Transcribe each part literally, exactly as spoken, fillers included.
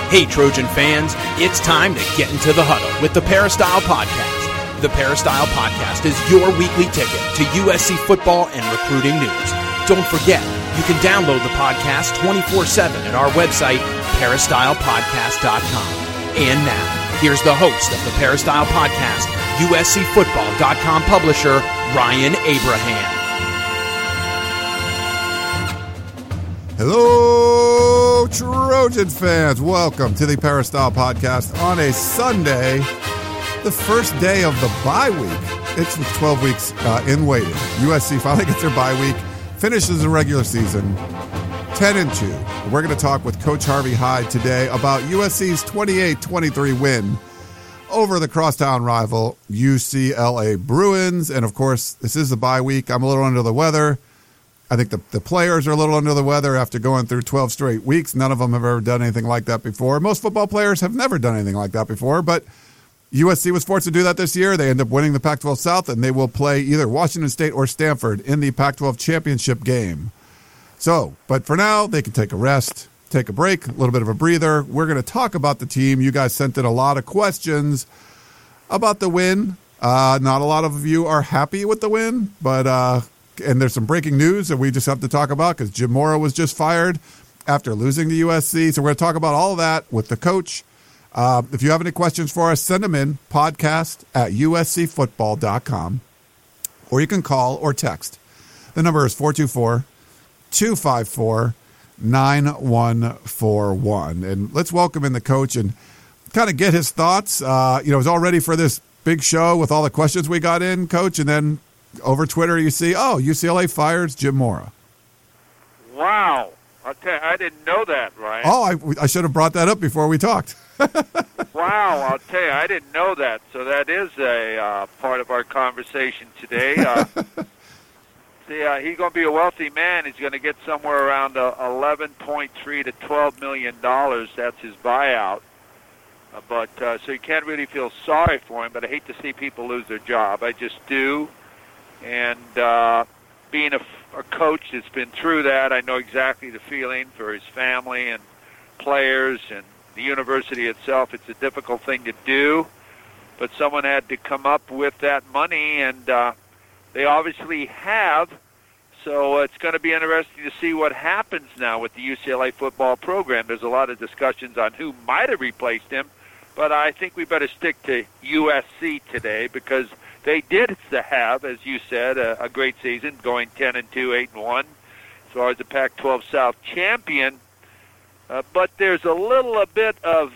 Hey, Trojan fans, it's time to get into the huddle with the Peristyle Podcast. The Peristyle Podcast is your weekly ticket to U S C football and recruiting news. Don't forget, you can download the podcast twenty-four seven at our website, peristyle podcast dot com. And now, here's the host of the Peristyle Podcast, U S C football dot com publisher, Ryan Abraham. Hello, Trojan fans. Welcome to the Peristyle Podcast on a Sunday, the first day of the bye week. It's twelve weeks uh, in waiting. U S C finally gets their bye week, finishes the regular season ten and two. We're going to talk with Coach Harvey Hyde today about U S C's twenty-eight twenty-three win over the crosstown rival U C L A Bruins. And, of course, this is the bye week. I'm a little under the weather. I think the, the players are a little under the weather after going through twelve straight weeks. None of them have ever done anything like that before. Most football players have never done anything like that before, but U S C was forced to do that this year. They end up winning the Pac twelve South, and they will play either Washington State or Stanford in the Pac twelve championship game. So, but for now, they can take a rest, take a break, a little bit of a breather. We're going to talk about the team. You guys sent in a lot of questions about the win. Uh, not a lot of you are happy with the win, but uh, and there's some breaking news that we just have to talk about because Jim Mora was just fired after losing to U S C. So we're going to talk about all of that with the coach. Uh, if you have any questions for us, send them in, podcast at U S C football dot com, or you can call or text. The number is four two four, two five four, nine one four one. And let's welcome in the coach and kind of get his thoughts. Uh, you know, he's all ready for this big show with all the questions we got in, Coach, and then over Twitter you see, oh, U C L A fires Jim Mora. Wow. I'll tell you, I didn't know that, Ryan. Oh, I, I should have brought that up before we talked. Wow, I'll tell you, I didn't know that. So that is a uh, part of our conversation today. Uh, see, uh, he's going to be a wealthy man. He's going to get somewhere around uh, eleven point three to twelve million dollars. That's his buyout. Uh, but uh, so you can't really feel sorry for him. But I hate to see people lose their job. I just do. And uh, being a, a coach that's been through that, I know exactly the feeling for his family and players and the university itself. It's a difficult thing to do, but someone had to come up with that money, and uh, they obviously have. So it's going to be interesting to see what happens now with the U C L A football program. There's a lot of discussions on who might have replaced him, but I think we better stick to U S C today because they did have, as you said, a, a great season, going ten and two, eight and one, as far as the Pac twelve South champion. Uh, but there's a little a bit of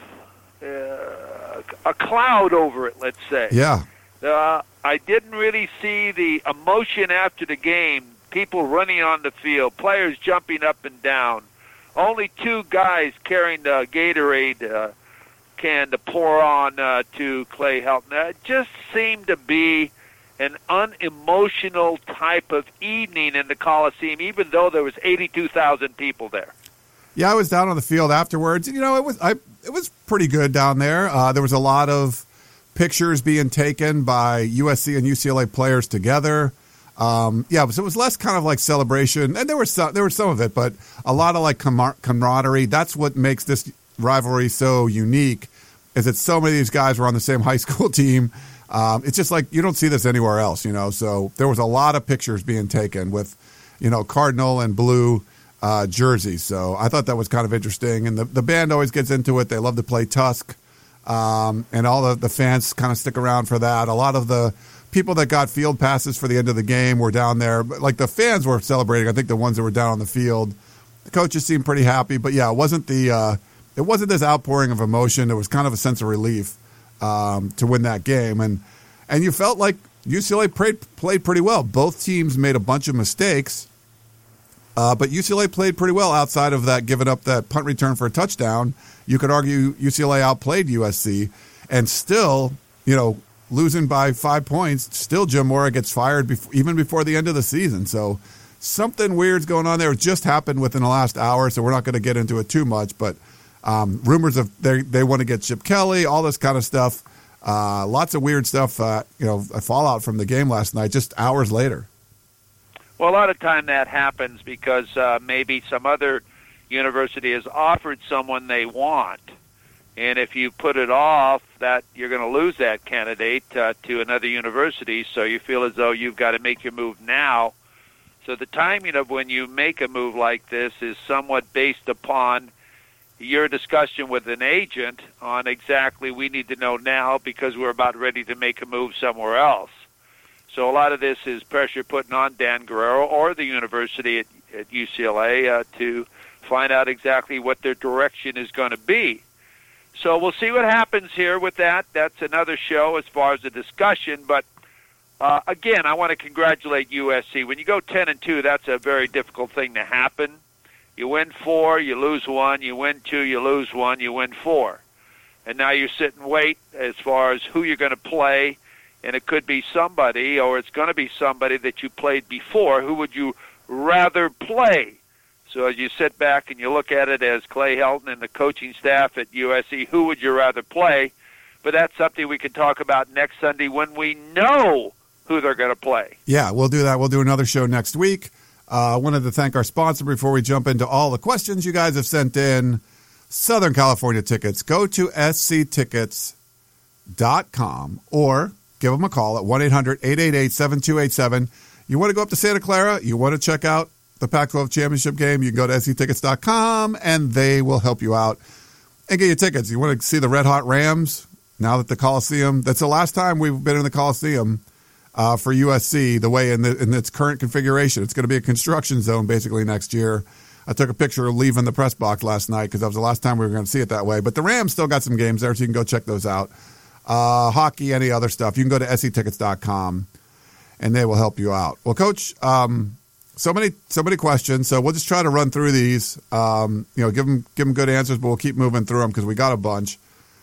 uh, a cloud over it, let's say. Yeah. Uh, I didn't really see the emotion after the game, people running on the field, players jumping up and down. Only two guys carrying the Gatorade uh, can to pour on uh, to Clay Helton. It just seemed to be an unemotional type of evening in the Coliseum, even though there was eighty-two thousand people there. Yeah, I was down on the field afterwards. You know, it was I, it was pretty good down there. Uh, there was a lot of pictures being taken by U S C and U C L A players together. Um, yeah, so it was less kind of like celebration, and there was some, there was some of it, but a lot of like camaraderie. That's what makes this rivalry so unique, is that so many of these guys were on the same high school team. Um, it's just like you don't see this anywhere else, you know. So there was a lot of pictures being taken with, you know, Cardinal and blue uh, jerseys. So I thought that was kind of interesting. And the, the band always gets into it. They love to play Tusk, um, and all the, the fans kind of stick around for that. A lot of the people that got field passes for the end of the game were down there. But like the fans were celebrating. I think the ones that were down on the field, the coaches seemed pretty happy. But yeah, it wasn't the uh, it wasn't this outpouring of emotion. It was kind of a sense of relief um, to win that game, and and you felt like U C L A played played pretty well. Both teams made a bunch of mistakes, uh, but U C L A played pretty well outside of that giving up that punt return for a touchdown. You could argue U C L A outplayed U S C, and still, you know, losing by five points, still Jim Mora gets fired before, even before the end of the season. So something weird's going on there. It just happened within the last hour, so we're not going to get into it too much. But um, rumors of they they want to get Chip Kelly, all this kind of stuff. Uh, lots of weird stuff, uh, you know, a fallout from the game last night, just hours later. Well, a lot of time that happens because uh, maybe some other university has offered someone they want, And if you put it off, that you're going to lose that candidate uh, to another university. So you feel as though you've got to make your move now. So the timing of when you make a move like this is somewhat based upon your discussion with an agent on exactly we need to know now because we're about ready to make a move somewhere else. So a lot of this is pressure putting on Dan Guerrero or the university at, at U C L A uh, to find out exactly what their direction is going to be. So we'll see what happens here with that. That's another show as far as the discussion. But, uh, again, I want to congratulate U S C. When you go ten and two, that's a very difficult thing to happen. You win four, you lose one. You win two, you lose one. You win four. And now you sit and wait as far as who you're going to play. And it could be somebody, or it's going to be somebody that you played before. Who would you rather play? So as you sit back and you look at it as Clay Helton and the coaching staff at U S C, who would you rather play? But that's something we can talk about next Sunday when we know who they're going to play. Yeah, we'll do that. We'll do another show next week. I uh, wanted to thank our sponsor before we jump into all the questions you guys have sent in. Southern California Tickets. Go to S C tickets dot com or give them a call at one eight hundred eight eight eight seven two eight seven. You want to go up to Santa Clara? You want to check out the Pac twelve championship game? You can go to S C tickets dot com, and they will help you out and get your tickets. You want to see the Red Hot Rams now that the Coliseum – that's the last time we've been in the Coliseum uh, for U S C, the way in, the, in its current configuration. It's going to be a construction zone basically next year. I took a picture of leaving the press box last night because that was the last time we were going to see it that way. But the Rams still got some games there, so you can go check those out. Uh, hockey, any other stuff, you can go to S C tickets dot com, and they will help you out. Well, Coach, um, so many so many questions, so we'll just try to run through these. Um, you know, give them give them good answers, but we'll keep moving through them because we got a bunch.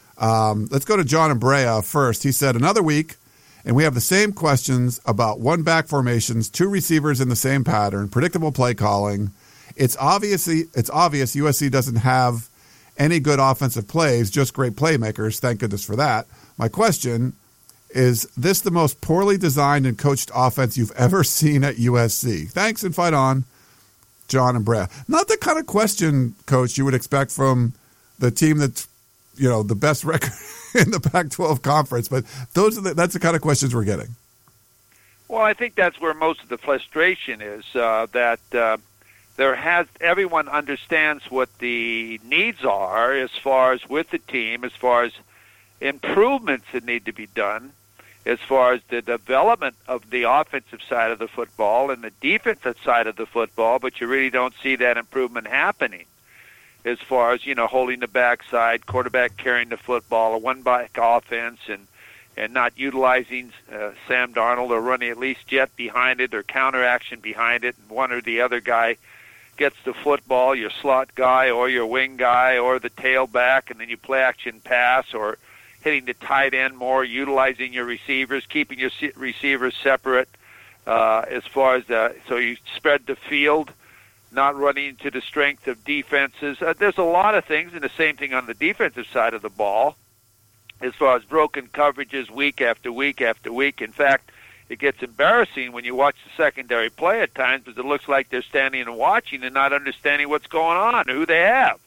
Um, let's go to John and Brea first. He said, another week, and we have the same questions about one back formations, two receivers in the same pattern, predictable play calling. It's obviously it's obvious U S C doesn't have any good offensive plays, just great playmakers. Thank goodness for that. My question, is this the most poorly designed and coached offense you've ever seen at U S C? Thanks and fight on, John and Brea. Not the kind of question, Coach, you would expect from the team that's, you know, the best record in the Pac twelve conference, but those are the, that's the kind of questions we're getting. Well, I think that's where most of the frustration is, uh, that uh, there has everyone understands what the needs are as far as with the team, as far as improvements that need to be done, as far as the development of the offensive side of the football and the defensive side of the football, but you really don't see that improvement happening as far as, you know, holding the backside, quarterback carrying the football, a one-back offense, and and not utilizing uh, Sam Darnold or running at least jet behind it or counteraction behind it, and one or the other guy gets the football, your slot guy or your wing guy or the tailback, and then you play action pass or hitting the tight end more, utilizing your receivers, keeping your receivers separate uh, as far as the, so you spread the field, not running into the strength of defenses. Uh, there's a lot of things, and the same thing on the defensive side of the ball as far as broken coverages week after week after week. In fact, it gets embarrassing when you watch the secondary play at times because it looks like they're standing and watching and not understanding what's going on, who they have.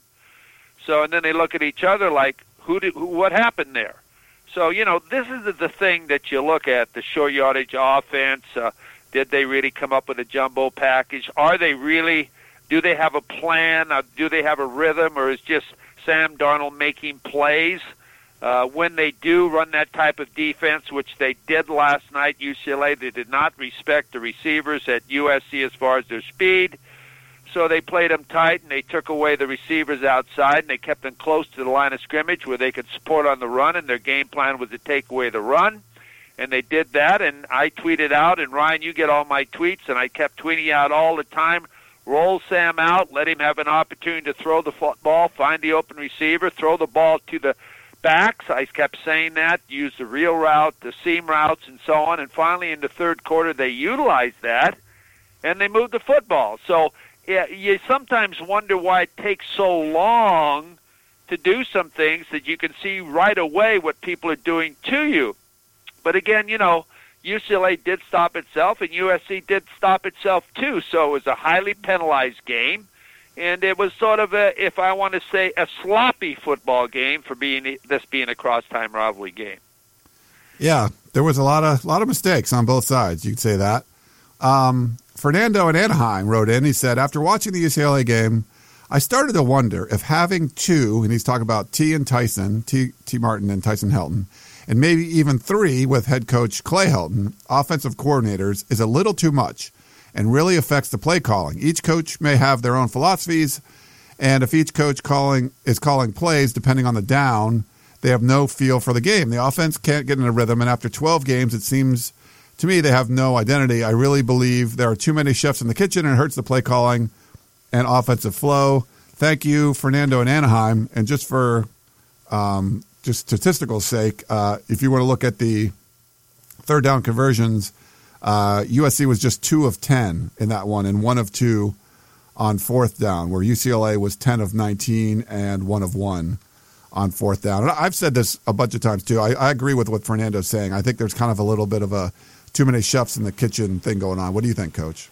So, and then they look at each other like, who did, who, what happened there? So, you know, this is the thing that you look at, the short yardage offense. Uh, did they really come up with a jumbo package? Are they really, do they have a plan? Uh, do they have a rhythm, or is just Sam Darnold making plays? Uh, when they do run that type of defense, which they did last night, U C L A, they did not respect the receivers at U S C as far as their speed. So they played them tight, and they took away the receivers outside, and they kept them close to the line of scrimmage where they could support on the run, and their game plan was to take away the run. And they did that, and I tweeted out, and Ryan, you get all my tweets, and I kept tweeting out all the time, roll Sam out, let him have an opportunity to throw the football, find the open receiver, throw the ball to the backs. I kept saying that, use the real route, the seam routes, and so on. And finally, in the third quarter, they utilized that, and they moved the football. So yeah, you sometimes wonder why it takes so long to do some things that you can see right away what people are doing to you. But again, you know, U C L A did stop itself, and U S C did stop itself too. So it was a highly penalized game. And it was sort of a, if I want to say, a sloppy football game for being this being a cross-time rivalry game. Yeah, there was a lot of lot of mistakes on both sides. You could say that. Um, Fernando in Anaheim wrote in. He said, after watching the U C L A game, I started to wonder if having two, and he's talking about T and Tyson, T, T Martin and Tyson Helton, and maybe even three with head coach Clay Helton, offensive coordinators, is a little too much and really affects the play calling. Each coach may have their own philosophies, and if each coach calling is calling plays depending on the down, they have no feel for the game. The offense can't get in a rhythm, and after twelve games, it seems to me they have no identity. I really believe there are too many chefs in the kitchen, and it hurts the play calling and offensive flow. Thank you, Fernando in Anaheim. And just for um, just statistical sake, uh, if you want to look at the third down conversions, uh, U S C was just two of ten in that one and one of two on fourth down, where U C L A was ten of nineteen and one of one on fourth down. And I've said this a bunch of times too. I, I agree with what Fernando's saying. I think there's kind of a little bit of a too many chefs in the kitchen thing going on. What do you think, Coach?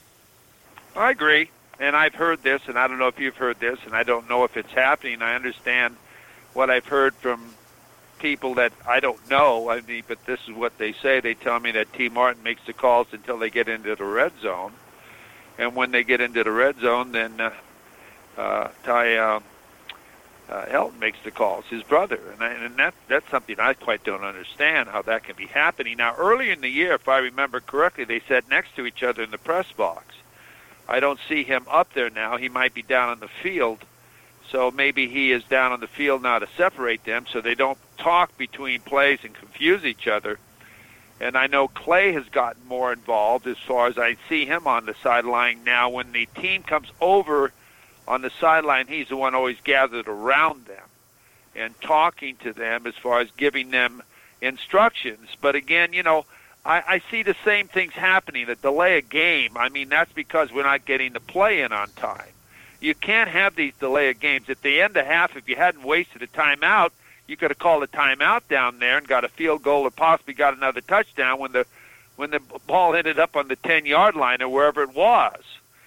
I agree. And I've heard this, and I don't know if you've heard this, and I don't know if it's happening. I understand what I've heard from people that I don't know, I mean, but this is what they say. They tell me that T. Martin makes the calls until they get into the red zone. And when they get into the red zone, then uh, uh, Ty uh, uh, Helton makes the calls, his brother. And, I, and that, that's something I quite don't understand, how that can be happening. Now, earlier in the year, if I remember correctly, they sat next to each other in the press box. I don't see him up there now. He might be down on the field. So maybe he is down on the field now to separate them so they don't talk between plays and confuse each other. And I know Clay has gotten more involved as far as I see him on the sideline now. When the team comes over on the sideline, he's the one always gathered around them and talking to them as far as giving them instructions. But again, you know, I, I see the same things happening, the delay a game. I mean, that's because we're not getting the play in on time. You can't have these delay of games. At the end of half, if you hadn't wasted a timeout, you could have called a timeout down there and got a field goal or possibly got another touchdown when the when the ball ended up on the ten-yard line or wherever it was.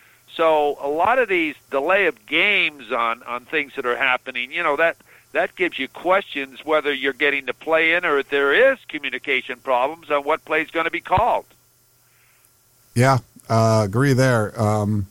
So a lot of these delay of games on, on things that are happening, you know, that that gives you questions whether you're getting the play in or if there is communication problems on what play is going to be called. Yeah, uh, agree there. Um,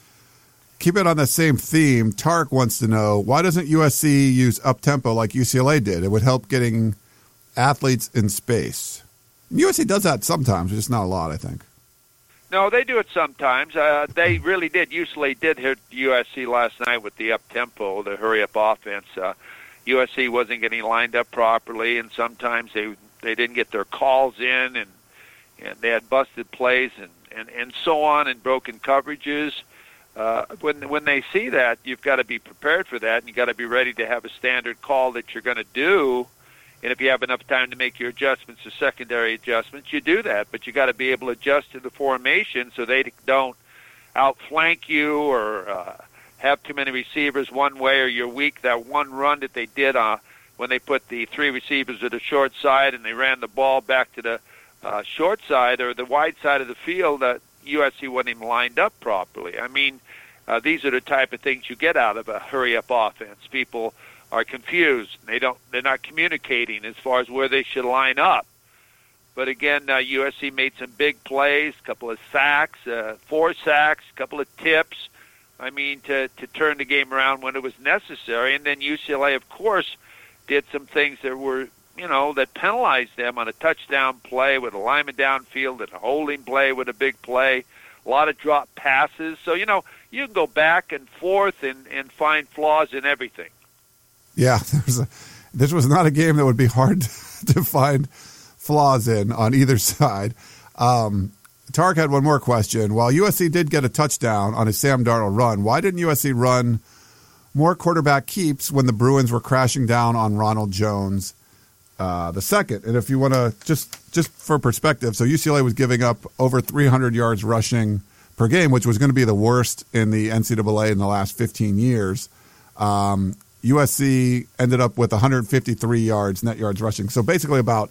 keep it on the same theme. Tarek wants to know, why doesn't U S C use up-tempo like U C L A did? It would help getting athletes in space. U S C does that sometimes, but just not a lot, I think. No, they do it sometimes. Uh, they really did. U C L A did hit U S C last night with the up-tempo, the hurry-up offense. Uh, U S C wasn't getting lined up properly, and sometimes they they didn't get their calls in, and and they had busted plays and, and, and so on, and broken coverages. Uh, when when they see that, you've got to be prepared for that, and you've got to be ready to have a standard call that you're going to do. And if you have enough time to make your adjustments or secondary adjustments, you do that. But you got to be able to adjust to the formation so they don't outflank you or uh, have too many receivers one way, or you're weak. That one run that they did uh, when they put the three receivers at the short side and they ran the ball back to the uh, short side or the wide side of the field, that U S C wasn't even lined up properly. I mean, uh, these are the type of things you get out of a hurry-up offense. People are confused. They don't. They're not communicating as far as where they should line up. But again, uh, U S C made some big plays, a couple of sacks, uh, four sacks, a couple of tips. I mean, to, to turn the game around when it was necessary. And then U C L A, of course, did some things that were, you know, that penalized them on a touchdown play with a lineman downfield and a holding play with a big play, a lot of drop passes. So, you know, you can go back and forth and, and find flaws in everything. Yeah, there's a, this was not a game that would be hard to find flaws in on either side. Um, Tarek had one more question. While U S C did get a touchdown on a Sam Darnold run, why didn't U S C run more quarterback keeps when the Bruins were crashing down on Ronald Jones uh, the second? And if you want to, just just for perspective, so U C L A was giving up over three hundred yards rushing per game, which was going to be the worst in the N C double A in the last fifteen years. Um, U S C ended up with one hundred fifty-three yards, net yards rushing. So basically about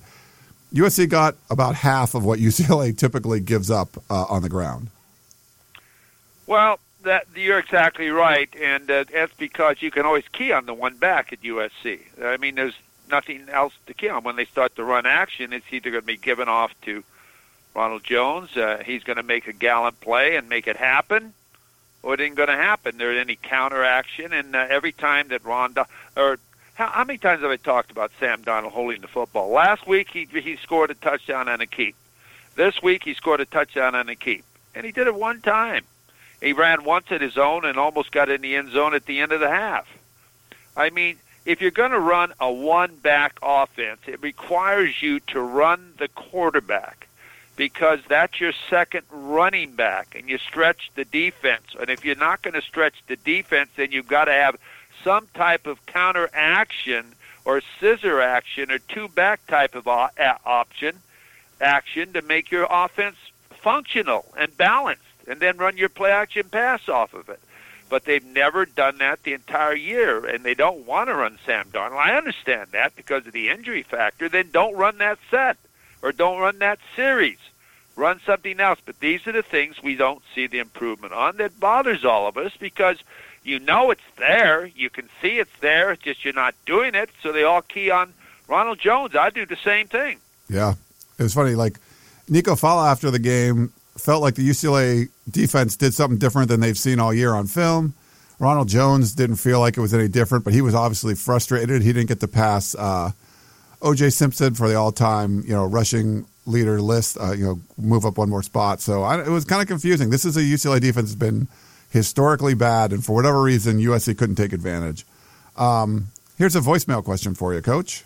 U S C got about half of what U C L A typically gives up uh, on the ground. Well, that you're exactly right, and uh, that's because you can always key on the one back at U S C. I mean, there's nothing else to key on. When they start to run action, it's either going to be given off to Ronald Jones. Uh, he's going to make a gallant play and make it happen, or it ain't going to happen. There's any counter action, and uh, every time that Ron, Do- or how, how many times have I talked about Sam Darnold holding the football? Last week he he scored a touchdown on a keep. This week he scored a touchdown on a keep, and he did it one time. He ran once at his own and almost got in the end zone at the end of the half. I mean, if you're going to run a one-back offense, it requires you to run the quarterback because that's your second running back, and you stretch the defense. And if you're not going to stretch the defense, then you've got to have some type of counter action or scissor action or two-back type of option action to make your offense functional and balanced, and then run your play-action pass off of it. But they've never done that the entire year, and they don't want to run Sam Darnold. I understand that because of the injury factor. Then don't run that set or don't run that series. Run something else. But these are the things we don't see the improvement on that bothers all of us because you know it's there. You can see it's there. It's just you're not doing it, so they all key on Ronald Jones. I do the same thing. Yeah. It was funny. Like, Nico Fala after the game felt like the U C L A defense did something different than they've seen all year on film. Ronald Jones didn't feel like it was any different, but he was obviously frustrated. He didn't get to pass uh, O J Simpson for the all-time, you know, rushing leader list, uh, you know, move up one more spot. So I, it was kind of confusing. This is a U C L A defense that's been historically bad, and for whatever reason, U S C couldn't take advantage. Um, here's a voicemail question for you, Coach.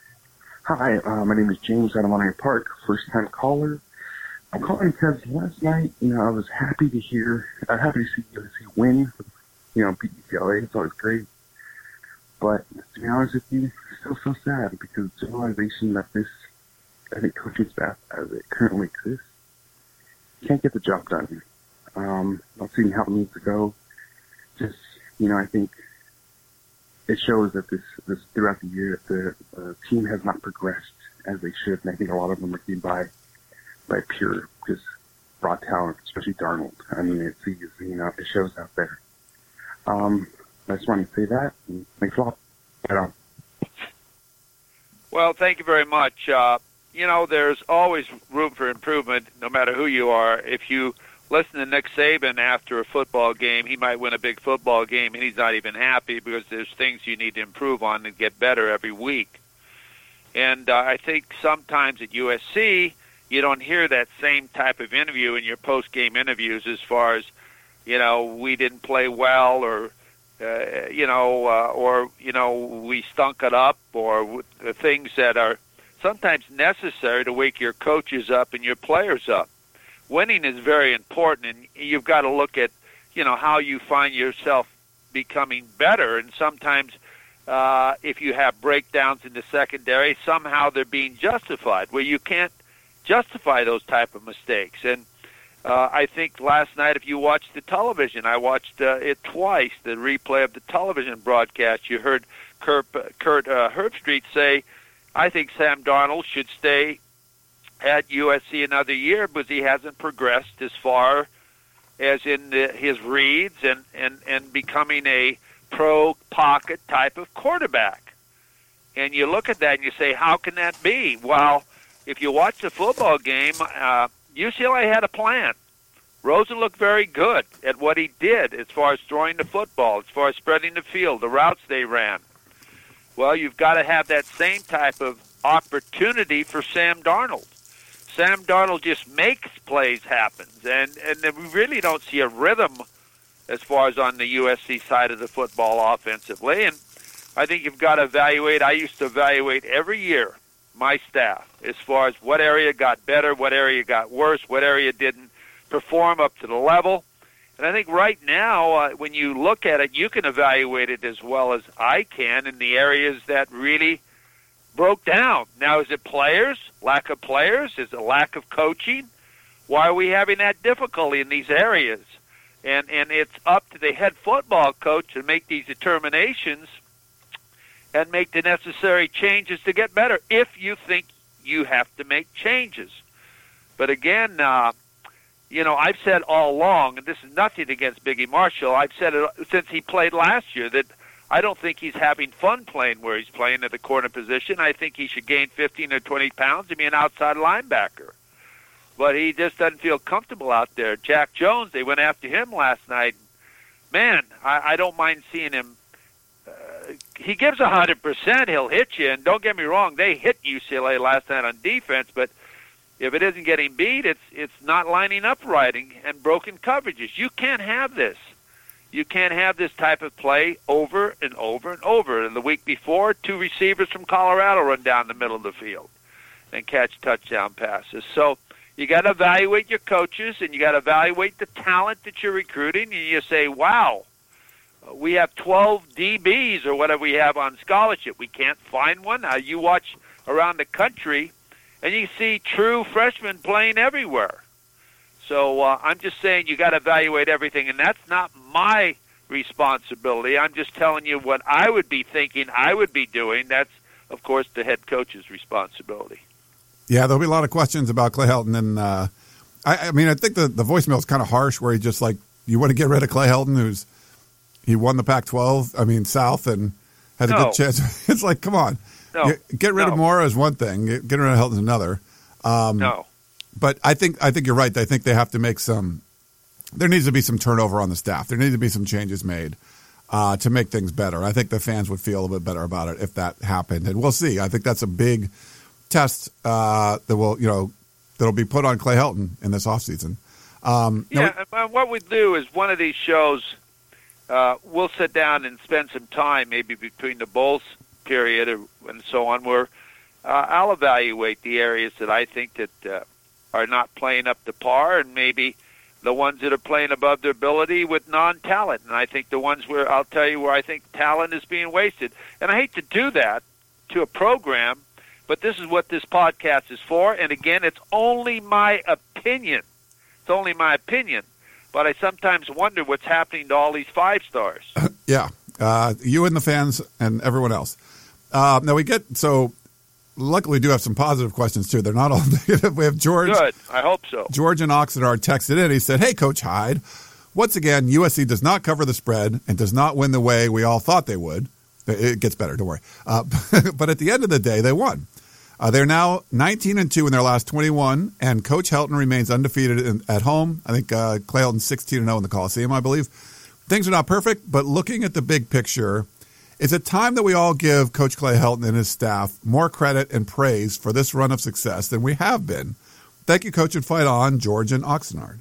Hi, uh, my name is James out of Monterey Park, first-time caller. I'm calling because last night, you know, I was happy to hear, uh, happy to see U S C win, you know, beat U C L A. It's always great. But to be honest with you, it's still so sad because the generalization that this, I think, coaching staff as it currently exists, can't get the job done. Um, not seeing how it needs to go. Just, you know, I think it shows that this, this throughout the year, the, the team has not progressed as they should, and I think a lot of them are getting by. by pure, just raw talent, especially Darnold. I mean, it's, you know, it shows out there. Um, I just wanted to say that. And thanks a lot. Right on. Well, thank you very much. Uh, you know, there's always room for improvement, no matter who you are. If you listen to Nick Saban after a football game, he might win a big football game, and he's not even happy because there's things you need to improve on and get better every week. And uh, I think sometimes at U S C, you don't hear that same type of interview in your post-game interviews as far as, you know, we didn't play well or, uh, you know, uh, or, you know, we stunk it up or the things that are sometimes necessary to wake your coaches up and your players up. Winning is very important, and you've got to look at, you know, how you find yourself becoming better. And sometimes uh, if you have breakdowns in the secondary, somehow they're being justified, where you can't justify those type of mistakes. And uh, I think last night, if you watched the television, I watched uh, it twice, the replay of the television broadcast, you heard Kurt, Kurt uh, Herbstreit say, I think Sam Darnold should stay at U S C another year because he hasn't progressed as far as in the, his reads and, and, and becoming a pro pocket type of quarterback. And you look at that and you say, how can that be? Well, if you watch the football game, uh, U C L A had a plan. Rosen looked very good at what he did as far as throwing the football, as far as spreading the field, the routes they ran. Well, you've got to have that same type of opportunity for Sam Darnold. Sam Darnold just makes plays happen, and, and we really don't see a rhythm as far as on the U S C side of the football offensively. And I think you've got to evaluate. I used to evaluate every year my staff as far as what area got better, what area got worse, what area didn't perform up to the level. And I think right now, uh, when you look at it, you can evaluate it as well as I can in the areas that really broke down. Now, is it players, lack of players? Is it lack of coaching? Why are we having that difficulty in these areas? And and it's up to the head football coach to make these determinations and make the necessary changes to get better if you think you have to make changes. But again, uh, you know, I've said all along, and this is nothing against Biggie Marshall, I've said it since he played last year, that I don't think he's having fun playing where he's playing at the corner position. I think he should gain fifteen or twenty pounds to be an outside linebacker. But he just doesn't feel comfortable out there. Jack Jones, they went after him last night. Man, I, I don't mind seeing him. Uh, he gives one hundred percent. He'll hit you. And don't get me wrong, they hit U C L A last night on defense. But if it isn't getting beat, it's it's not lining up right and, and broken coverages. You can't have this. You can't have this type of play over and over and over. And the week before, two receivers from Colorado run down the middle of the field and catch touchdown passes. So you got to evaluate your coaches, and you got to evaluate the talent that you're recruiting, and you say, wow, we have twelve D Bs or whatever we have on scholarship. We can't find one. Now, you watch around the country, and you see true freshmen playing everywhere. So uh, I'm just saying you got to evaluate everything, and that's not my responsibility. I'm just telling you what I would be thinking I would be doing. That's, of course, the head coach's responsibility. Yeah, there'll be a lot of questions about Clay Helton, and uh, I, I mean, I think the, the voicemail is kind of harsh, where he just like, you want to get rid of Clay Helton, who's he won the Pac twelve, I mean South, and had a no. good chance. It's like, come on, no. get rid no. of Mora is one thing, get, get rid of Helton is another. Um, no. But I think I think you're right. I think they have to make some. There needs to be some turnover on the staff. There needs to be some changes made uh, to make things better. I think the fans would feel a little bit better about it if that happened, and we'll see. I think that's a big test uh, that will, you know, that'll be put on Clay Helton in this offseason. Um, yeah, we, and what we do is one of these shows, uh, we'll sit down and spend some time, maybe between the Bulls period or, and so on, where uh, I'll evaluate the areas that I think that uh, are not playing up to par, and maybe the ones that are playing above their ability with non-talent. And I think the ones where I'll tell you where I think talent is being wasted. And I hate to do that to a program, but this is what this podcast is for. And again, it's only my opinion. It's only my opinion. But I sometimes wonder what's happening to all these five stars. Yeah, uh, you and the fans and everyone else. Uh, now we get so. Luckily, we do have some positive questions, too. They're not all negative. We have George. Good. I hope so. George in Oxnard texted in. He said, hey, Coach Hyde, once again, U S C does not cover the spread and does not win the way we all thought they would. It gets better, don't worry. Uh, but at the end of the day, they won. Uh, they're now nineteen and two in their last twenty-one, and Coach Helton remains undefeated in, at home. I think uh, Clay Helton's sixteen and oh in the Coliseum, I believe. Things are not perfect, but looking at the big picture, it's a time that we all give Coach Clay Helton and his staff more credit and praise for this run of success than we have been. Thank you, Coach, and fight on, George and Oxnard.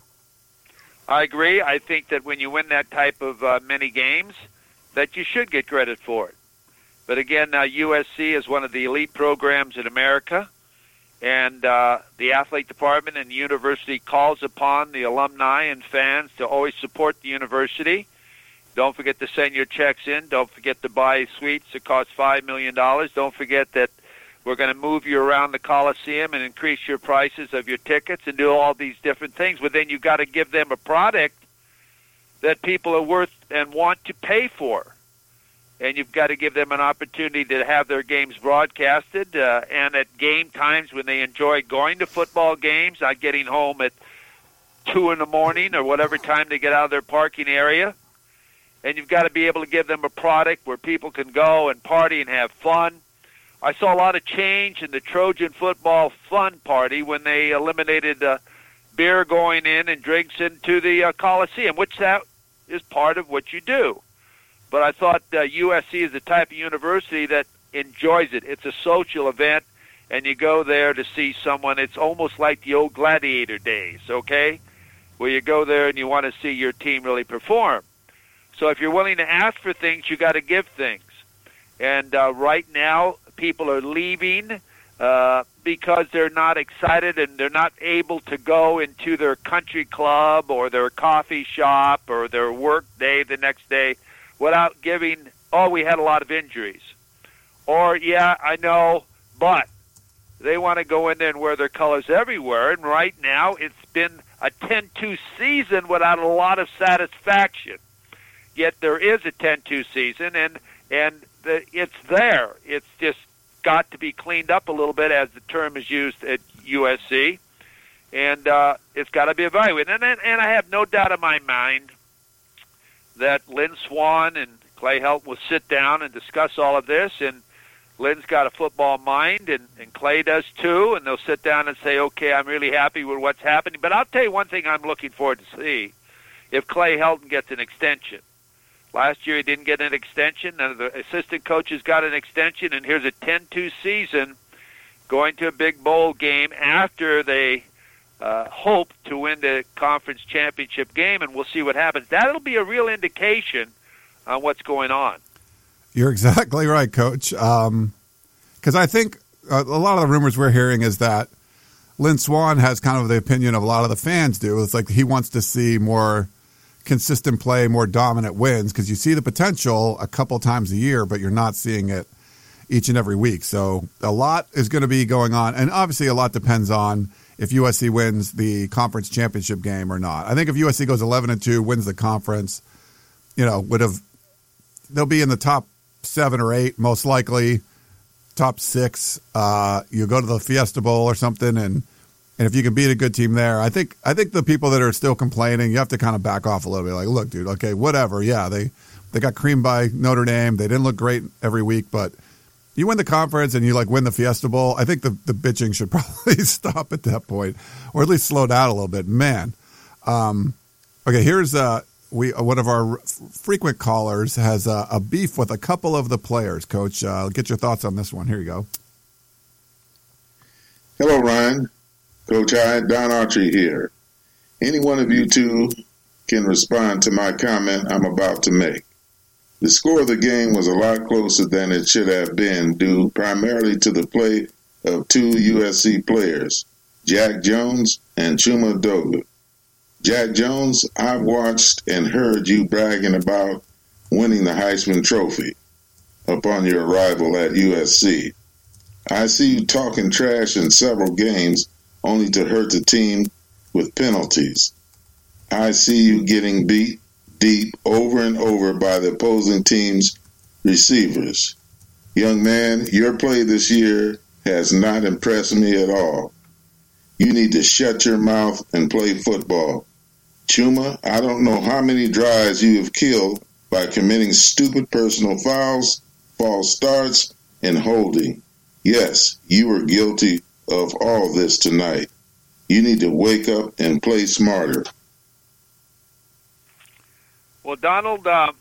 I agree. I think that when you win that type of uh, many games, that you should get credit for it. But again, uh, U S C is one of the elite programs in America, and uh, the athlete department and the university calls upon the alumni and fans to always support the university. Don't forget to send your checks in. Don't forget to buy suites that cost five million dollars. Don't forget that we're going to move you around the Coliseum and increase your prices of your tickets and do all these different things. But then you've got to give them a product that people are worth and want to pay for. And you've got to give them an opportunity to have their games broadcasted uh, and at game times when they enjoy going to football games, not getting home at two in the morning or whatever time they get out of their parking area. And you've got to be able to give them a product where people can go and party and have fun. I saw a lot of change in the Trojan football fun party when they eliminated uh, beer going in and drinks into the uh, Coliseum, which that is part of what you do. But I thought uh, U S C is the type of university that enjoys it. It's a social event, and you go there to see someone. It's almost like the old gladiator days, okay, where you go there and you want to see your team really perform. So if you're willing to ask for things, you got to give things. And uh, right now, people are leaving uh, because they're not excited and they're not able to go into their country club or their coffee shop or their work day the next day without giving, oh, we had a lot of injuries. Or, yeah, I know, but they want to go in there and wear their colors everywhere. And right now, it's been a ten two season without a lot of satisfaction. Yet there is a ten two season, and and the, it's there. It's just got to be cleaned up a little bit, as the term is used at U S C. And uh, it's got to be evaluated. And, and, and I have no doubt in my mind that Lynn Swann and Clay Helton will sit down and discuss all of this. And Lynn's got a football mind, and, and Clay does too. And they'll sit down and say, okay, I'm really happy with what's happening. But I'll tell you one thing I'm looking forward to see, if Clay Helton gets an extension. Last year he didn't get an extension. None of the assistant coaches got an extension. And here's a ten two season going to a big bowl game after they uh, hope to win the conference championship game, and we'll see what happens. That'll be a real indication on what's going on. You're exactly right, Coach. Um, because I think a, a lot of the rumors we're hearing is that Lynn Swann has kind of the opinion of a lot of the fans do. It's like he wants to see more consistent play, more dominant wins, because you see the potential a couple times a year, but you're not seeing it each and every week. So a lot is going to be going on, and obviously a lot depends on if U S C wins the conference championship game or not. I think if U S C goes eleven and two, wins the conference, you know, would have they'll be in the top seven or eight, most likely top six. Uh, you go to the Fiesta Bowl or something, and and if you can beat a good team there, I think I think the people that are still complaining, you have to kind of back off a little bit. Like, look, dude, okay, whatever. Yeah, they they got creamed by Notre Dame. They didn't look great every week, but you win the conference and you like win the Fiesta Bowl, I think the, the bitching should probably stop at that point, or at least slow down a little bit. Man, um, okay. Here's uh, we uh, one of our f- frequent callers has uh, a beef with a couple of the players. Coach, uh, get your thoughts on this one. Here you go. Hello, Ryan. Coach I, Don Archie here. Any one of you two can respond to my comment I'm about to make. The score of the game was a lot closer than it should have been, due primarily to the play of two U S C players, Jack Jones and Chuma Edoga. Jack Jones, I've watched and heard you bragging about winning the Heisman Trophy upon your arrival at U S C. I see you talking trash in several games only to hurt the team with penalties. I see you getting beat deep over and over by the opposing team's receivers. Young man, your play this year has not impressed me at all. You need to shut your mouth and play football. Chuma, I don't know how many drives you have killed by committing stupid personal fouls, false starts, and holding. Yes, you were guilty of all this tonight. You need to wake up and play smarter. Well, Donald, uh,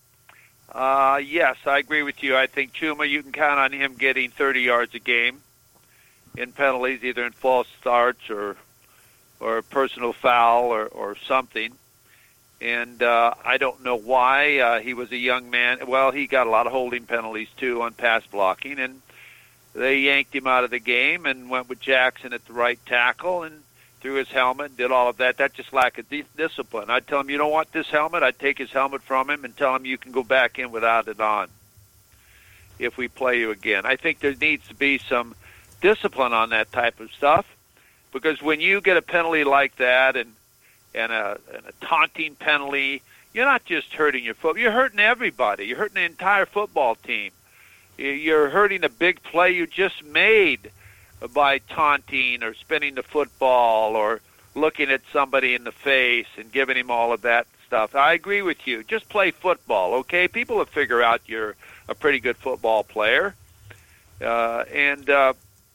uh, yes, I agree with you. I think Chuma, you can count on him getting thirty yards a game in penalties, either in false starts or or a personal foul or, or something. And uh, I don't know why. Uh, he was a young man. Well, he got a lot of holding penalties, too, on pass blocking, and they yanked him out of the game and went with Jackson at the right tackle and threw his helmet and did all of that. That's just lack of dis- discipline. I'd tell him, you don't want this helmet? I'd take his helmet from him and tell him you can go back in without it on if we play you again. I think there needs to be some discipline on that type of stuff, because when you get a penalty like that and and a, and a taunting penalty, you're not just hurting your foot. You're hurting everybody. You're hurting the entire football team. You're hurting a big play you just made by taunting or spinning the football or looking at somebody in the face and giving him all of that stuff. I agree with you. Just play football, okay? People will figure out you're a pretty good football player. Uh, and uh,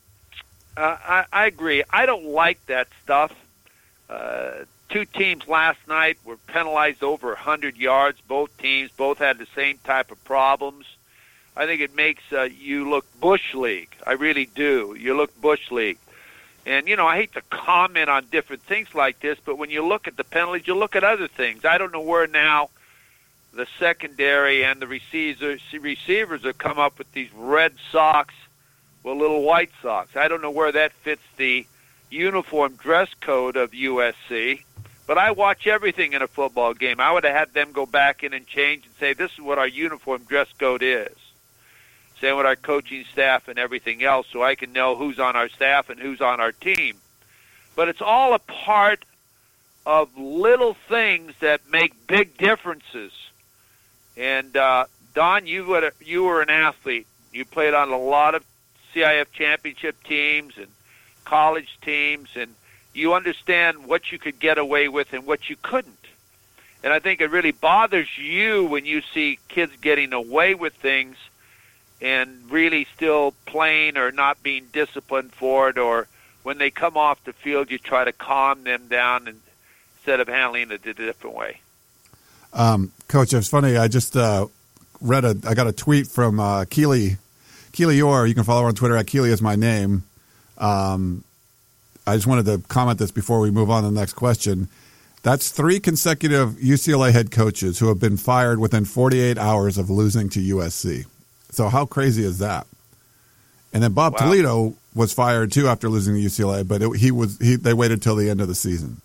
I, I agree. I don't like that stuff. Uh, two teams last night were penalized over one hundred yards. Both teams, both had the same type of problems. I think it makes uh, you look Bush League. I really do. You look Bush League. And, you know, I hate to comment on different things like this, but when you look at the penalties, you look at other things. I don't know where now the secondary and the receivers, receivers have come up with these red socks with little white socks. I don't know where that fits the uniform dress code of U S C. But I watch everything in a football game. I would have had them go back in and change and say, this is what our uniform dress code is. Same with our coaching staff and everything else, so I can know who's on our staff and who's on our team. But it's all a part of little things that make big differences. And, uh, Don, you were, you were an athlete. You played on a lot of C I F championship teams and college teams, and you understand what you could get away with and what you couldn't. And I think it really bothers you when you see kids getting away with things and really still playing or not being disciplined for it, or when they come off the field, you try to calm them down and, instead of handling it a different way. Um, Coach, it's funny. I just uh, read a. I got a tweet from uh, Keely, Keely Orr. You can follow her on Twitter at Keely is my name. Um, I just wanted to comment this before we move on to the next question. That's three consecutive U C L A head coaches who have been fired within forty-eight hours of losing to U S C. So how crazy is that? And then Bob wow. Toledo was fired too after losing to U C L A, but it, he was he. They waited till the end of the season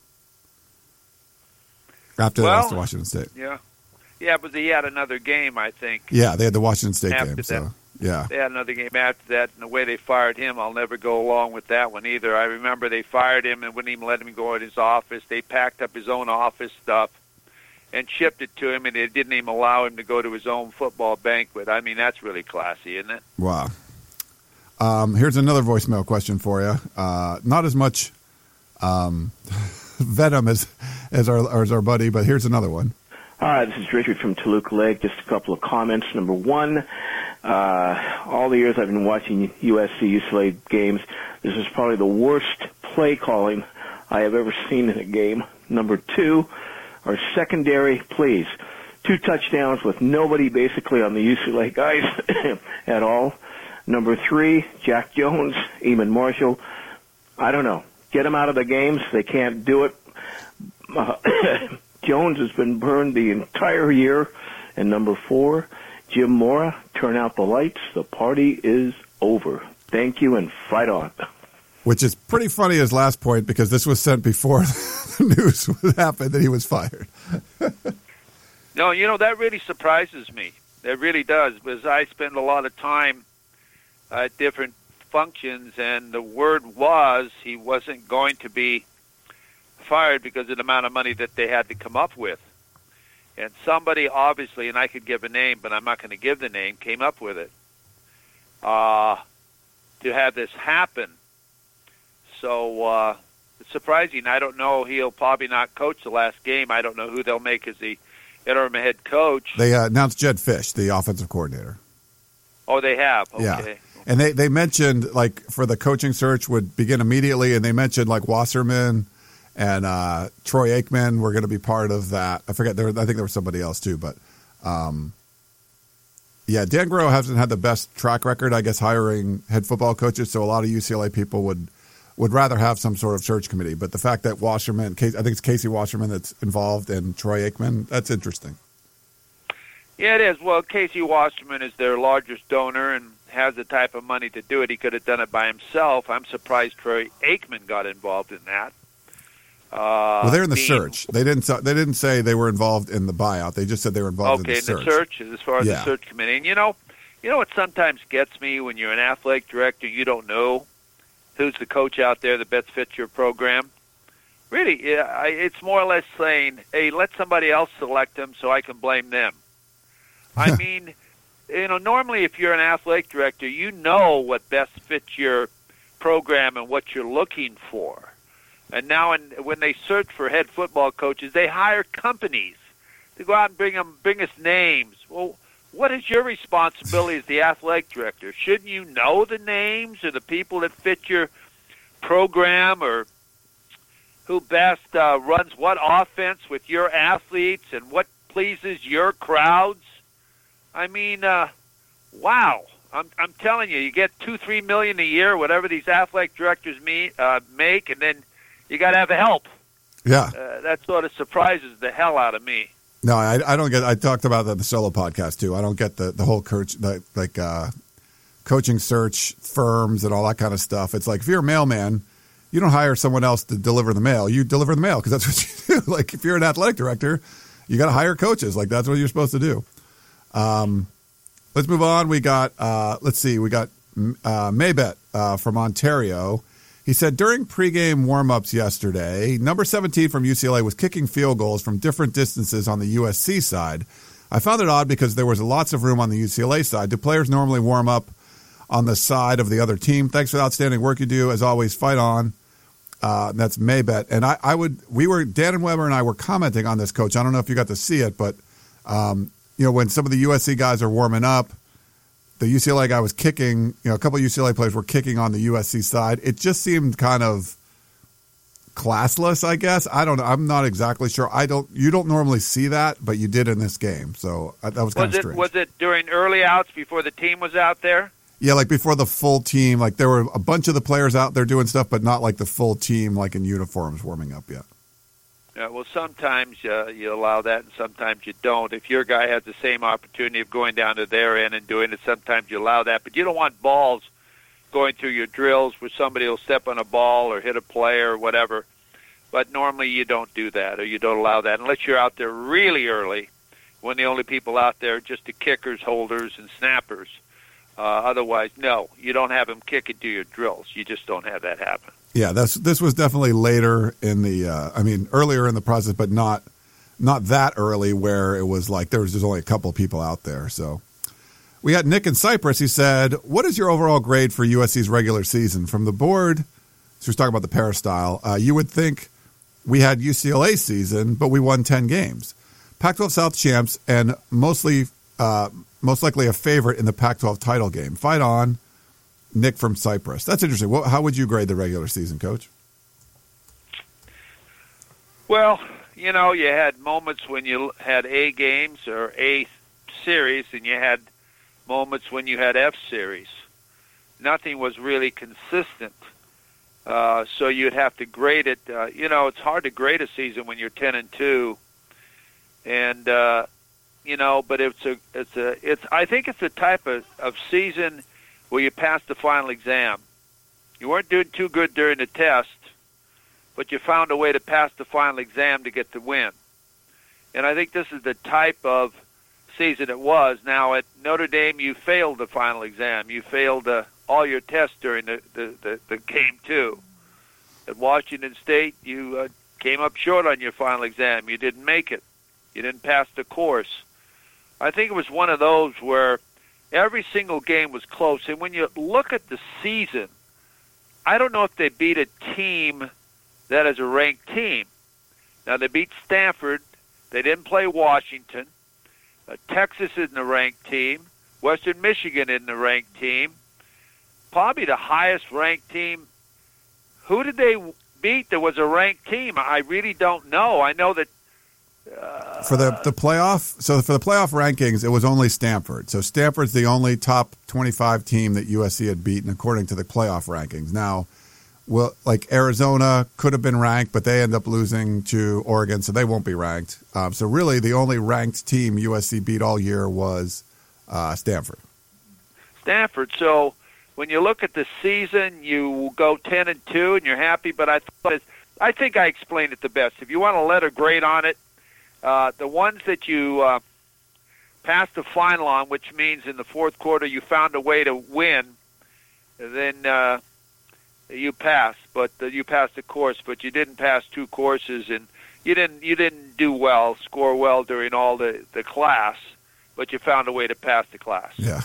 after well, they lost to Washington State. Yeah, yeah, but they had another game, I think. Yeah, they had the Washington State after game. That, so yeah, they had another game after that, and the way they fired him, I'll never go along with that one either. I remember they fired him and wouldn't even let him go in his office. They packed up his own office stuff and shipped it to him, and they didn't even allow him to go to his own football banquet. I mean, that's really classy, isn't it? Wow. Um, here's another voicemail question for you. Uh, not as much um, venom as as our as our buddy, but here's another one. Hi, this is Richard from Toluca Lake. Just a couple of comments. Number one, uh, all the years I've been watching U S C U C L A games, this is probably the worst play calling I have ever seen in a game. Number two, our secondary, please. Two touchdowns with nobody basically on the U C L A guys at all. Number three, Jack Jones, Eamon Marshall. I don't know. Get them out of the games. They can't do it. Uh, Jones has been burned the entire year. And number four, Jim Mora, turn out the lights. The party is over. Thank you, and fight on. Which is pretty funny, his last point, because this was sent before the news happened that he was fired. No, you know, that really surprises me. It really does, because I spend a lot of time at different functions, and the word was he wasn't going to be fired because of the amount of money that they had to come up with. And somebody obviously, and I could give a name, but I'm not going to give the name, came up with it uh, to have this happen. So uh, it's surprising. I don't know. He'll probably not coach the last game. I don't know who they'll make as the interim head coach. They uh, announced Jed Fish, the offensive coordinator. Oh, they have? Okay. Yeah. And they, they mentioned, like, for the coaching search would begin immediately, and they mentioned, like, Wasserman and uh, Troy Aikman were going to be part of that. I forget. There, I think there was somebody else, too. But, um, yeah, Dan Gro hasn't had the best track record, I guess, hiring head football coaches, so a lot of U C L A people would would rather have some sort of search committee. But the fact that Wasserman, I think it's Casey Wasserman that's involved, and Troy Aikman, that's interesting. Yeah, it is. Well, Casey Wasserman is their largest donor and has the type of money to do it. He could have done it by himself. I'm surprised Troy Aikman got involved in that. Uh, well, they're in the being, search. They didn't. They didn't say they were involved in the buyout. They just said they were involved okay, in the search. Okay, in the search, as far as yeah. the search committee. And you know, you know what sometimes gets me when you're an athletic director, you don't know who's the coach out there that best fits your program. Really, yeah, I, it's more or less saying, "Hey, let somebody else select them so I can blame them." I mean, you know, normally if you're an athletic director, you know what best fits your program and what you're looking for. And now in, when they search for head football coaches, they hire companies to go out and bring them, bring us names. Well, what is your responsibility as the athletic director? Shouldn't you know the names or the people that fit your program, or who best uh, runs what offense with your athletes and what pleases your crowds? I mean, uh, wow! I'm I'm telling you, you get two, three million a year, whatever these athletic directors meet, uh, make, and then you got to have help. Yeah, uh, that sort of surprises the hell out of me. No, I, I don't get. I talked about that in the solo podcast too. I don't get the the whole coach, the, like uh, coaching search firms and all that kind of stuff. It's like if you're a mailman, you don't hire someone else to deliver the mail. You deliver the mail because that's what you do. Like if you're an athletic director, you got to hire coaches. Like that's what you're supposed to do. Um, let's move on. We got, uh, let's see, we got uh, Maybet uh, from Ontario. He said, during pregame warm-ups yesterday, number seventeen from U C L A was kicking field goals from different distances on the U S C side. I found it odd because there was lots of room on the U C L A side. Do players normally warm up on the side of the other team? Thanks for the outstanding work you do. As always, fight on. Uh, that's Maybet. And I, I would, we were, Dan and Weber and I were commenting on this, Coach. I don't know if you got to see it, but, um, you know, when some of the U S C guys are warming up, the U C L A guy was kicking, you know, a couple of U C L A players were kicking on the U S C side. It just seemed kind of classless, I guess. I don't know. I'm not exactly sure. I don't, you don't normally see that, but you did in this game. So uh, that was kind was of it, strange. Was it during early outs before the team was out there? Yeah, like before the full team, like there were a bunch of the players out there doing stuff, but not like the full team, like in uniforms, warming up yet. Yeah, well, sometimes uh, you allow that, and sometimes you don't. If your guy has the same opportunity of going down to their end and doing it, sometimes you allow that. But you don't want balls going through your drills where somebody will step on a ball or hit a player or whatever. But normally you don't do that, or you don't allow that, unless you're out there really early, when the only people out there are just the kickers, holders, and snappers. Uh, otherwise, no, you don't have them kick into your drills. You just don't have that happen. Yeah, this this was definitely later in the. Uh, I mean, earlier in the process, but not not that early where it was like there was just only a couple of people out there. So we had Nick in Cyprus. He said, "What is your overall grade for U S C's regular season from the board?" So he's talking about the Peristyle. Uh, you would think we had U C L A season, but we won ten games. Pac twelve South champs and mostly. Uh, most likely a favorite in the Pac twelve title game. Fight on, Nick from Cyprus. That's interesting. What, how would you grade the regular season, Coach? Well, you know, you had moments when you had A games or A series, and you had moments when you had F series. Nothing was really consistent. Uh, so you'd have to grade it. Uh, you know, it's hard to grade a season when you're ten and two. And, uh, You know, but it's a, it's a, it's. I think it's a type of, of season where you pass the final exam. You weren't doing too good during the test, but you found a way to pass the final exam to get the win. And I think this is the type of season it was. Now at Notre Dame, you failed the final exam. You failed uh, all your tests during the, the, the, the game too. At Washington State, you uh, came up short on your final exam. You didn't make it. You didn't pass the course. I think it was one of those where every single game was close. And when you look at the season, I don't know if they beat a team that is a ranked team. Now, they beat Stanford. They didn't play Washington. Uh, Texas isn't a ranked team. Western Michigan isn't a ranked team. Probably the highest ranked team. Who did they beat that was a ranked team? I really don't know. I know that Uh, for the, the playoff, so for the playoff rankings, it was only Stanford. So Stanford's the only top twenty-five team that U S C had beaten according to the playoff rankings. Now, well, like Arizona could have been ranked, but they end up losing to Oregon, so they won't be ranked. Um, so really, the only ranked team U S C beat all year was uh, Stanford. Stanford. So when you look at the season, you go ten and two, and you're happy. But I thought, I think I explained it the best. If you want to letter grade on it. Uh, the ones that you uh, passed the final on, which means in the fourth quarter you found a way to win, then uh, you passed. But uh, you passed the course, but you didn't pass two courses, and you didn't you didn't do well, score well during all the, the class, but you found a way to pass the class. Yeah.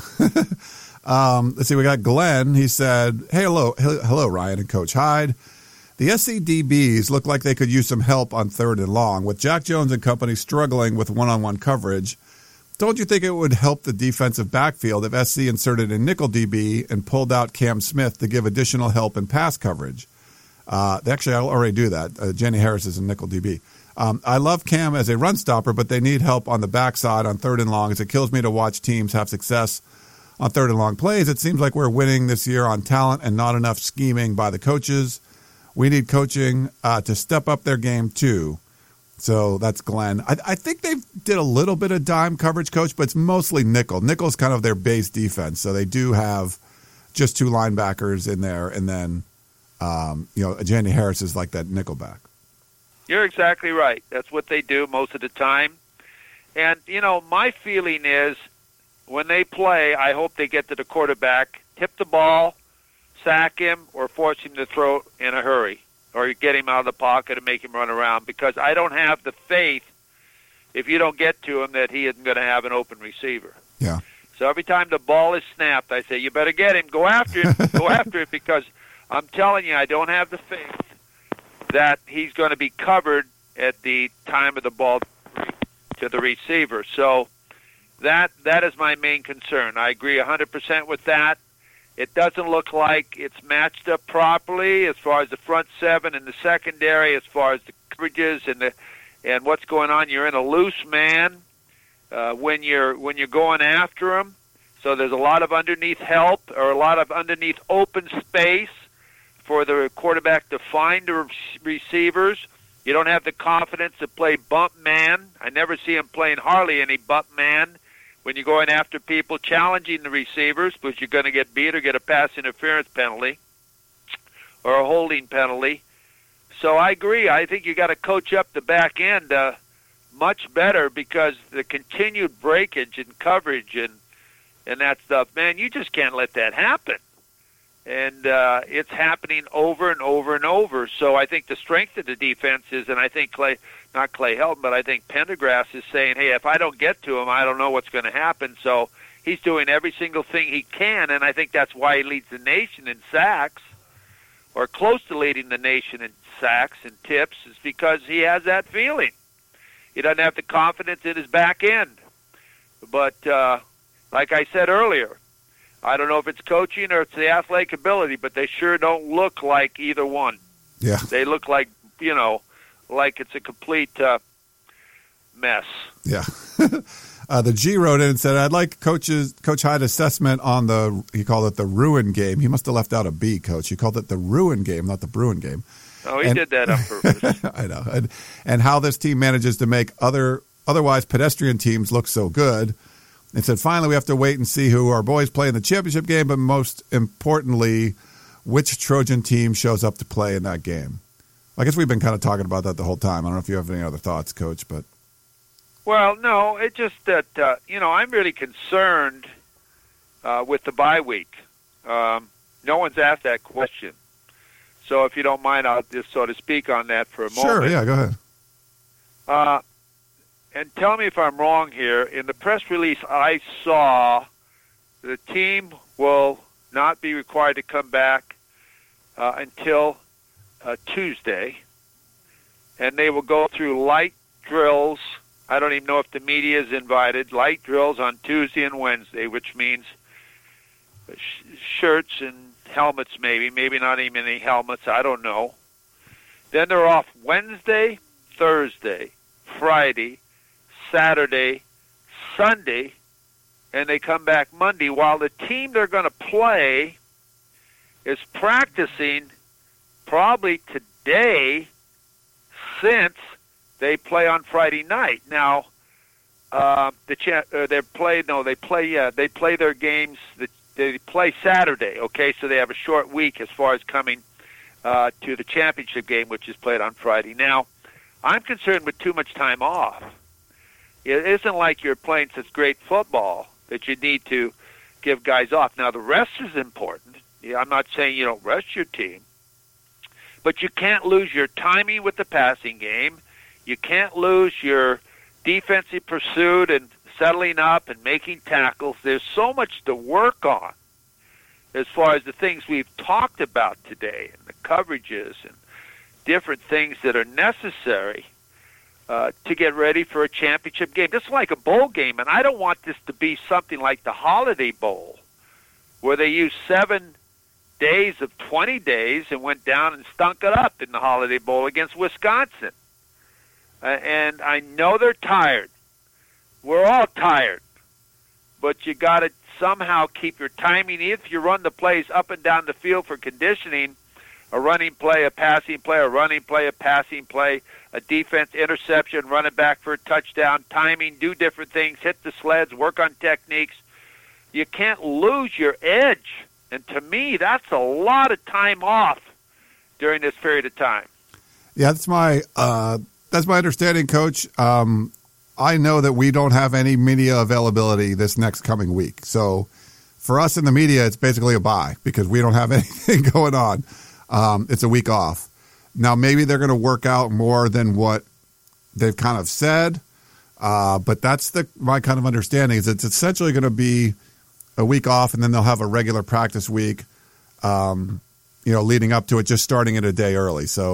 um, let's see. We got Glenn. He said, "Hey, hello, hello, Ryan and Coach Hyde. The S C D Bs look like they could use some help on third and long. With Jack Jones and company struggling with one-on-one coverage, don't you think it would help the defensive backfield if S C inserted a nickel D B and pulled out Cam Smith to give additional help in pass coverage? Uh, actually, I'll already do that. Uh, Jenny Harris is a nickel D B. Um, I love Cam as a run stopper, but they need help on the backside on third and long, as it kills me to watch teams have success on third and long plays. It seems like we're winning this year on talent and not enough scheming by the coaches. We need coaching uh, to step up their game, too." So that's Glenn. I, I think they did a little bit of dime coverage, Coach, but it's mostly nickel. Nickel's kind of their base defense, so they do have just two linebackers in there, and then, um, you know, Jenny Harris is like that nickel back. You're exactly right. That's what they do most of the time. And, you know, my feeling is when they play, I hope they get to the quarterback, tip the ball, sack him, or force him to throw in a hurry, or get him out of the pocket and make him run around, because I don't have the faith, if you don't get to him, that he isn't going to have an open receiver. Yeah. So every time the ball is snapped, I say, you better get him, go after him, go after it, because I'm telling you, I don't have the faith that he's going to be covered at the time of the ball to the receiver. So that that is my main concern. I agree one hundred percent with that. It doesn't look like it's matched up properly as far as the front seven and the secondary, as far as the coverages and the and what's going on. You're in a loose man uh, when you're when you're going after him. So there's a lot of underneath help or a lot of underneath open space for the quarterback to find the receivers. You don't have the confidence to play bump man. I never see him playing hardly any bump man when you're going after people, challenging the receivers, because you're going to get beat or get a pass interference penalty or a holding penalty. So I agree. I think you got to coach up the back end uh, much better, because the continued breakage and coverage and and that stuff, man, you just can't let that happen. And uh, it's happening over and over and over. So I think the strength of the defense is, and I think Clay, not Clay Helton, but I think Pendergrass is saying, hey, if I don't get to him, I don't know what's going to happen. So he's doing every single thing he can, and I think that's why he leads the nation in sacks, or close to leading the nation in sacks and tips, is because he has that feeling. He doesn't have the confidence in his back end. But uh, like I said earlier, I don't know if it's coaching or it's the athletic ability, but they sure don't look like either one. Yeah. They look like, you know, like it's a complete uh, mess. Yeah. uh, the G wrote in and said, I'd like Coach's, Coach Hyde's assessment on the, he called it the ruin game. He must have left out a B, Coach. He called it the ruin game, not the Bruin game. Oh, he and, did that on purpose. I know. And, and how this team manages to make other otherwise pedestrian teams look so good. And said, finally, we have to wait and see who our boys play in the championship game, but most importantly, which Trojan team shows up to play in that game. I guess we've been kind of talking about that the whole time. I don't know if you have any other thoughts, Coach, but. Well, no, it's just that, uh, you know, I'm really concerned uh, with the bye week. Um, no one's asked that question. So if you don't mind, I'll just sort of speak on that for a moment. Sure, yeah, go ahead. Uh, and tell me if I'm wrong here. In the press release I saw, the team will not be required to come back uh, until uh, Tuesday, and they will go through light drills. I don't even know if the media is invited. Light drills on Tuesday and Wednesday, which means sh- shirts and helmets maybe, maybe not even any helmets, I don't know. Then they're off Wednesday, Thursday, Friday, Saturday, Sunday, and they come back Monday, while the team they're going to play is practicing probably today, since they play on Friday night. Now, uh, the cha- uh, they play no, they play yeah, they play their games. The, they play Saturday. Okay, so they have a short week as far as coming uh, to the championship game, which is played on Friday. Now, I'm concerned with too much time off. It isn't like you're playing such great football that you need to give guys off. Now, the rest is important. Yeah, I'm not saying you don't rest your team, but you can't lose your timing with the passing game. You can't lose your defensive pursuit and settling up and making tackles. There's so much to work on as far as the things we've talked about today and the coverages and different things that are necessary uh, to get ready for a championship game. This is like a bowl game, and I don't want this to be something like the Holiday Bowl, where they used seven days of twenty days and went down and stunk it up in the Holiday Bowl against Wisconsin. Uh, and I know they're tired. We're all tired. But you got to somehow keep your timing. If you run the plays up and down the field for conditioning, a running play, a passing play, a running play, a passing play, a defense interception, run it back for a touchdown, timing, do different things, hit the sleds, work on techniques. You can't lose your edge. And to me, that's a lot of time off during this period of time. Yeah, that's my uh, that's my understanding, Coach. Um, I know that we don't have any media availability this next coming week. So for us in the media, it's basically a bye because we don't have anything going on. Um, it's a week off. Now, maybe they're going to work out more than what they've kind of said, uh, but that's the my kind of understanding is it's essentially going to be a week off, and then they'll have a regular practice week, um, you know, leading up to it, just starting it a day early. So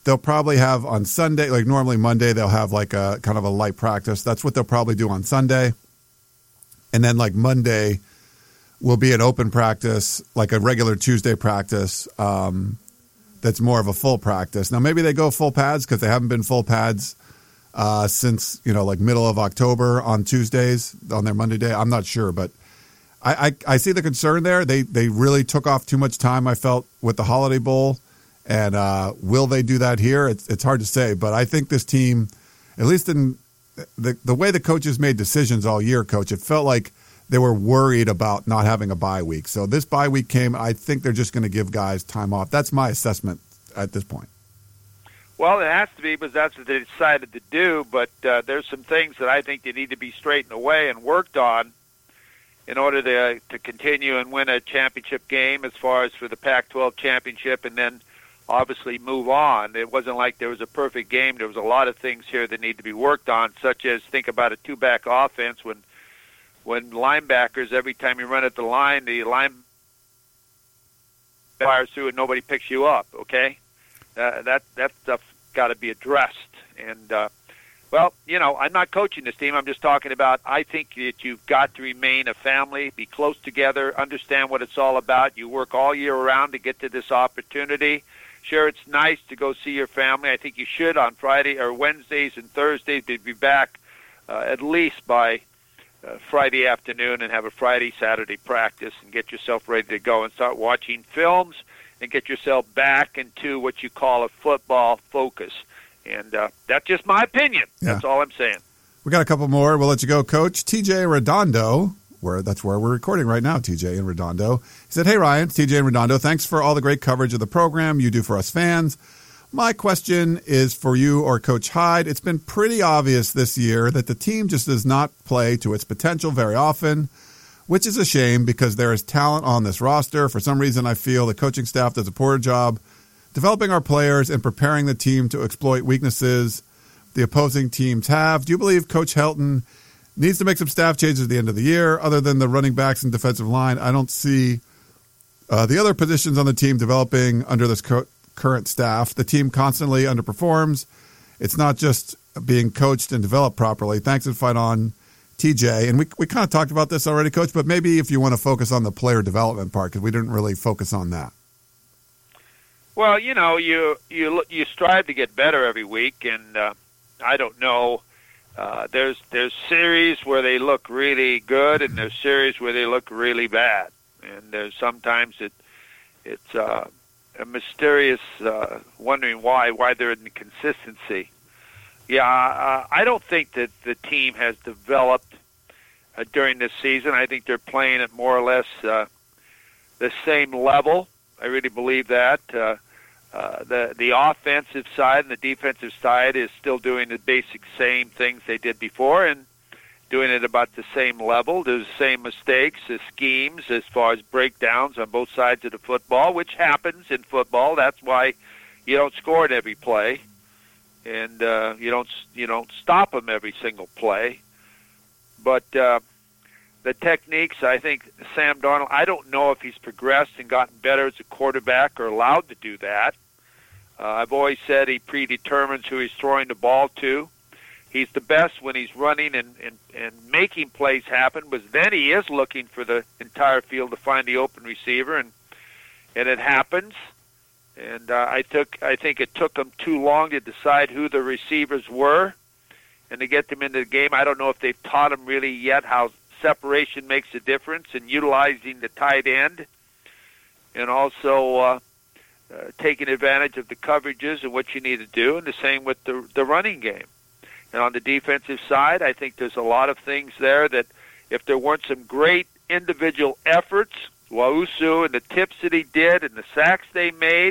they'll probably have on Sunday, like normally Monday, they'll have like a kind of a light practice. That's what they'll probably do on Sunday. And then like Monday will be an open practice, like a regular Tuesday practice um, that's more of a full practice. Now, maybe they go full pads because they haven't been full pads uh, since, you know, like middle of October on Tuesdays on their Monday day. I'm not sure, but I, I, I see the concern there. They, they really took off too much time, I felt, with the Holiday Bowl. And uh, will they do that here? It's it's hard to say, but I think this team, at least in the the way the coaches made decisions all year, Coach, it felt like they were worried about not having a bye week. So this bye week came. I think they're just going to give guys time off. That's my assessment at this point. Well, it has to be because that's what they decided to do. But uh, there's some things that I think they need to be straightened away and worked on in order to to continue and win a championship game as far as for the Pac twelve championship, and then obviously move on. It wasn't like there was a perfect game. There was a lot of things here that need to be worked on, such as think about a two-back offense when when linebackers, every time you run at the line, the line fires through and nobody picks you up, okay? Uh, that that stuff's got to be addressed. And, uh, well, you know, I'm not coaching this team. I'm just talking about I think that you've got to remain a family, be close together, understand what it's all about. You work all year around to get to this opportunity. Sure, it's nice to go see your family. I think you should on Friday or Wednesdays and Thursdays to be back uh, at least by uh, Friday afternoon and have a Friday, Saturday practice and get yourself ready to go and start watching films and get yourself back into what you call a football focus. And uh, that's just my opinion. Yeah. That's all I'm saying. We got a couple more. We'll let you go, Coach. T J Redondo, where that's where we're recording right now, T J in Redondo. He said, hey, Ryan, it's T J in Redondo. Thanks for all the great coverage of the program you do for us fans. My question is for you or Coach Hyde. It's been pretty obvious this year that the team just does not play to its potential very often, which is a shame because there is talent on this roster. For some reason, I feel the coaching staff does a poor job developing our players and preparing the team to exploit weaknesses the opposing teams have. Do you believe Coach Helton needs to make some staff changes at the end of the year? Other than the running backs and defensive line, I don't see uh, the other positions on the team developing under this co- current staff. The team constantly underperforms. It's not just being coached and developed properly. Thanks and fight on, T J. And we we kind of talked about this already, Coach, but maybe if you want to focus on the player development part, because we didn't really focus on that. Well, you know, you you you strive to get better every week, and uh, I don't know. Uh, there's there's series where they look really good, and there's series where they look really bad, and there's sometimes it it's uh, a mysterious uh, wondering why why they're in consistency. Yeah, uh, I don't think that the team has developed uh, during this season. I think they're playing at more or less uh, the same level. I really believe that. Uh, Uh, the the offensive side and the defensive side is still doing the basic same things they did before and doing it about the same level. There's the same mistakes, the schemes as far as breakdowns on both sides of the football, which happens in football. That's why you don't score at every play, and uh, you don't you don't stop them every single play. But uh, the techniques, I think Sam Darnold, I don't know if he's progressed and gotten better as a quarterback or allowed to do that. Uh, I've always said he predetermines who he's throwing the ball to. He's the best when he's running and, and, and making plays happen, but then he is looking for the entire field to find the open receiver, and and it happens. And uh, I took I think it took them too long to decide who the receivers were and to get them into the game. I don't know if they've taught them really yet how separation makes a difference in utilizing the tight end and also uh, uh, taking advantage of the coverages and what you need to do, and the same with the, the running game. And on the defensive side, I think there's a lot of things there that if there weren't some great individual efforts, Wausu and the tips that he did and the sacks they made,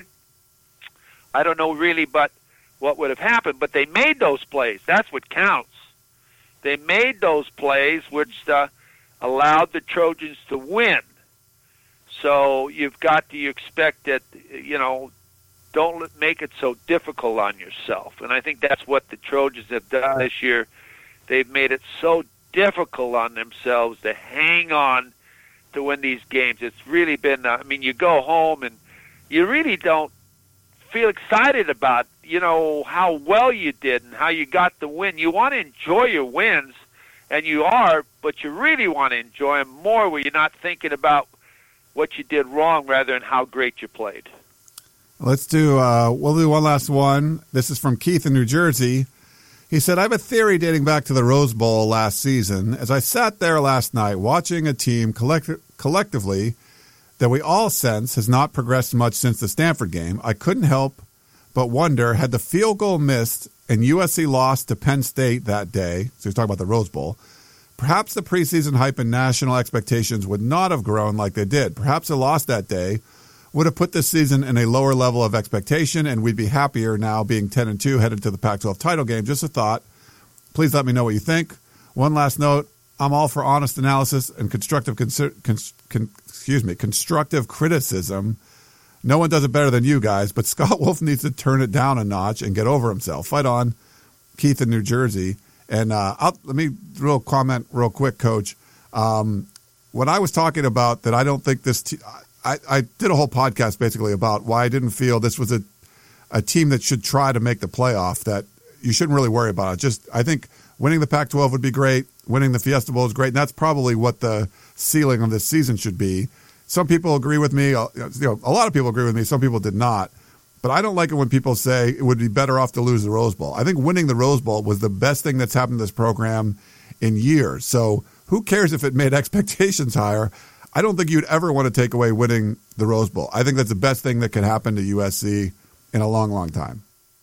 I don't know really but what would have happened. But they made those plays. That's what counts. They made those plays which uh, allowed the Trojans to win. So you've got to expect that, you know, don't make it so difficult on yourself. And I think that's what the Trojans have done this year. They've made it so difficult on themselves to hang on to win these games. It's really been, uh, I mean, you go home and you really don't feel excited about, you know, how well you did and how you got the win. You want to enjoy your wins, and you are, but you really want to enjoy them more where you're not thinking about what you did wrong rather than how great you played. Let's do, uh, we'll do one last one. This is from Keith in New Jersey. He said, I have a theory dating back to the Rose Bowl last season. As I sat there last night watching a team collect- collectively that we all sense has not progressed much since the Stanford game, I couldn't help but wonder, had the field goal missed and U S C lost to Penn State that day, so he's talking about the Rose Bowl, perhaps the preseason hype and national expectations would not have grown like they did. Perhaps a loss that day would have put this season in a lower level of expectation, and we'd be happier now being ten and two headed to the Pac twelve title game. Just a thought. Please let me know what you think. One last note. I'm all for honest analysis and constructive con- con- con- excuse me, constructive criticism. No one does it better than you guys, but Scott Wolf needs to turn it down a notch and get over himself. Fight on, Keith in New Jersey. And uh, I'll, let me real comment real quick, Coach. Um, when I was talking about that, I don't think this te- – I, I did a whole podcast basically about why I didn't feel this was a, a team that should try to make the playoff, that you shouldn't really worry about it. Just I think winning the Pac twelve would be great. Winning the Fiesta Bowl is great, and that's probably what the ceiling of this season should be. Some people agree with me. You know, a lot of people agree with me. Some people did not. But I don't like it when people say it would be better off to lose the Rose Bowl. I think winning the Rose Bowl was the best thing that's happened to this program in years. So who cares if it made expectations higher? I don't think you'd ever want to take away winning the Rose Bowl. I think that's the best thing that can happen to U S C in a long, long time.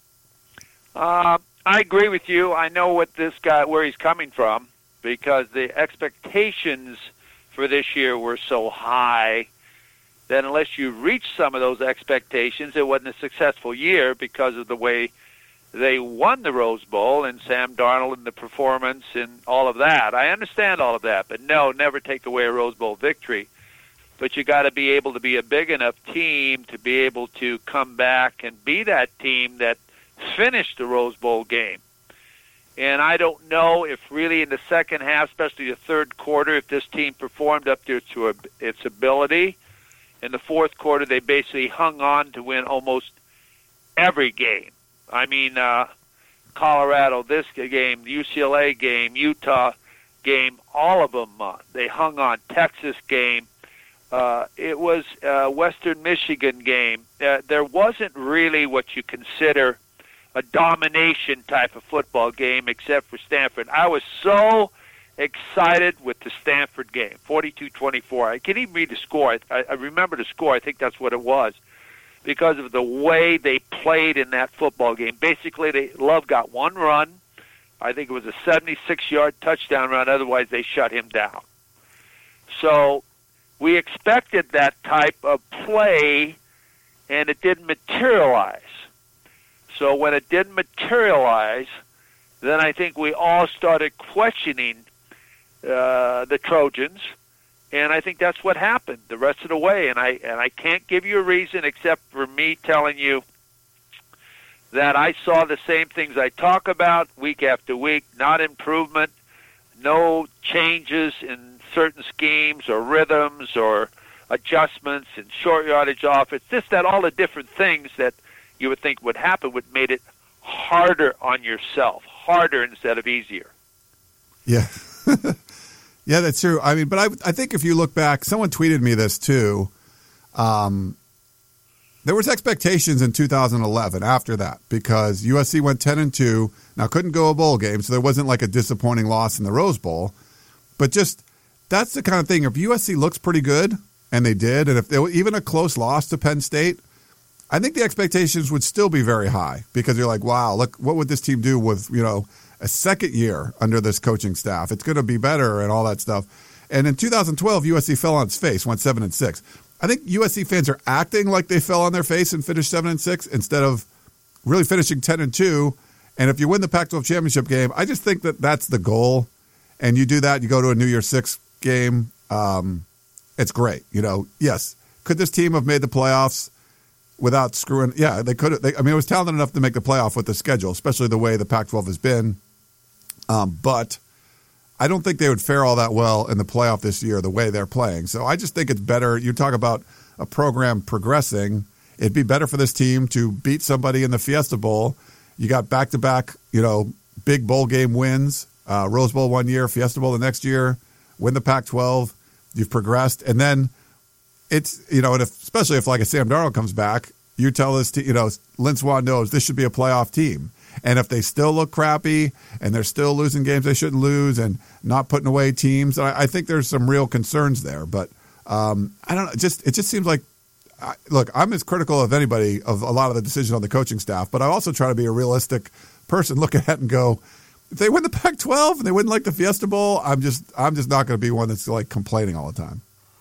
Uh, I agree with you. I know what this guy, where he's coming from, because the expectations for this year were so high that unless you reach some of those expectations, it wasn't a successful year because of the way they won the Rose Bowl and Sam Darnold and the performance and all of that. I understand all of that, but no, never take away a Rose Bowl victory. But you got to be able to be a big enough team to be able to come back and be that team that finished the Rose Bowl game. And I don't know if really in the second half, especially the third quarter, if this team performed up to its ability. In the fourth quarter, they basically hung on to win almost every game. I mean, uh, Colorado, this game, U C L A game, Utah game, all of them, uh, they hung on. Texas game. Uh, it was uh, Western Michigan game. Uh, there wasn't really what you consider a domination type of football game except for Stanford. I was so excited with the Stanford game, forty-two twenty-four. I can't even read the score. I, I remember the score. I think that's what it was, because of the way they played in that football game. Basically, they, Love got one run. I think it was a seventy-six-yard touchdown run. Otherwise, they shut him down. So we expected that type of play, and it didn't materialize. So when it didn't materialize, then I think we all started questioning uh, the Trojans, and I think that's what happened the rest of the way. And I and I can't give you a reason except for me telling you that I saw the same things I talk about week after week, not improvement, no changes in certain schemes or rhythms or adjustments and short yardage offense, just that all the different things that you would think would happen would made it harder on yourself, harder instead of easier. Yeah. Yeah, that's true. I mean, but I I think if you look back, someone tweeted me this too. Um, there was expectations in two thousand eleven after that because U S C went ten and two. Now couldn't go a bowl game, so there wasn't like a disappointing loss in the Rose Bowl. But just that's the kind of thing. If U S C looks pretty good, and they did, and if they were even a close loss to Penn State, I think the expectations would still be very high because you're like, wow, look, what would this team do with, you know, a second year under this coaching staff? It's going to be better and all that stuff. And in two thousand twelve, U S C fell on its face, went seven and six. I think U S C fans are acting like they fell on their face and finished seven and six instead of really finishing ten and two. And if you win the Pac twelve championship game, I just think that that's the goal. And you do that, you go to a New Year's Six game. Um, it's great. You know, yes. Could this team have made the playoffs without screwing? Yeah, they could have. They, I mean, it was talented enough to make the playoff with the schedule, especially the way the Pac twelve has been. Um, but I don't think they would fare all that well in the playoff this year, the way they're playing. So I just think it's better. You talk about a program progressing. it'd be better for this team to beat somebody in the Fiesta Bowl. You got back-to-back, you know, big bowl game wins, uh, Rose Bowl one year, Fiesta Bowl the next year, win the Pac twelve. You've progressed. And then it's, you know, and if, especially if like a Sam Darnold comes back, you tell this to, you know, Lynn Swann knows this should be a playoff team. And if they still look crappy and they're still losing games they shouldn't lose and not putting away teams, I, I think there's some real concerns there. But um, I don't know. It just, it just seems like, I, look, I'm as critical of anybody of a lot of the decisions on the coaching staff, but I also try to be a realistic person, look ahead and go, if they win the Pac twelve and they win like the Fiesta Bowl, I'm just, I'm just not going to be one that's like complaining all the time.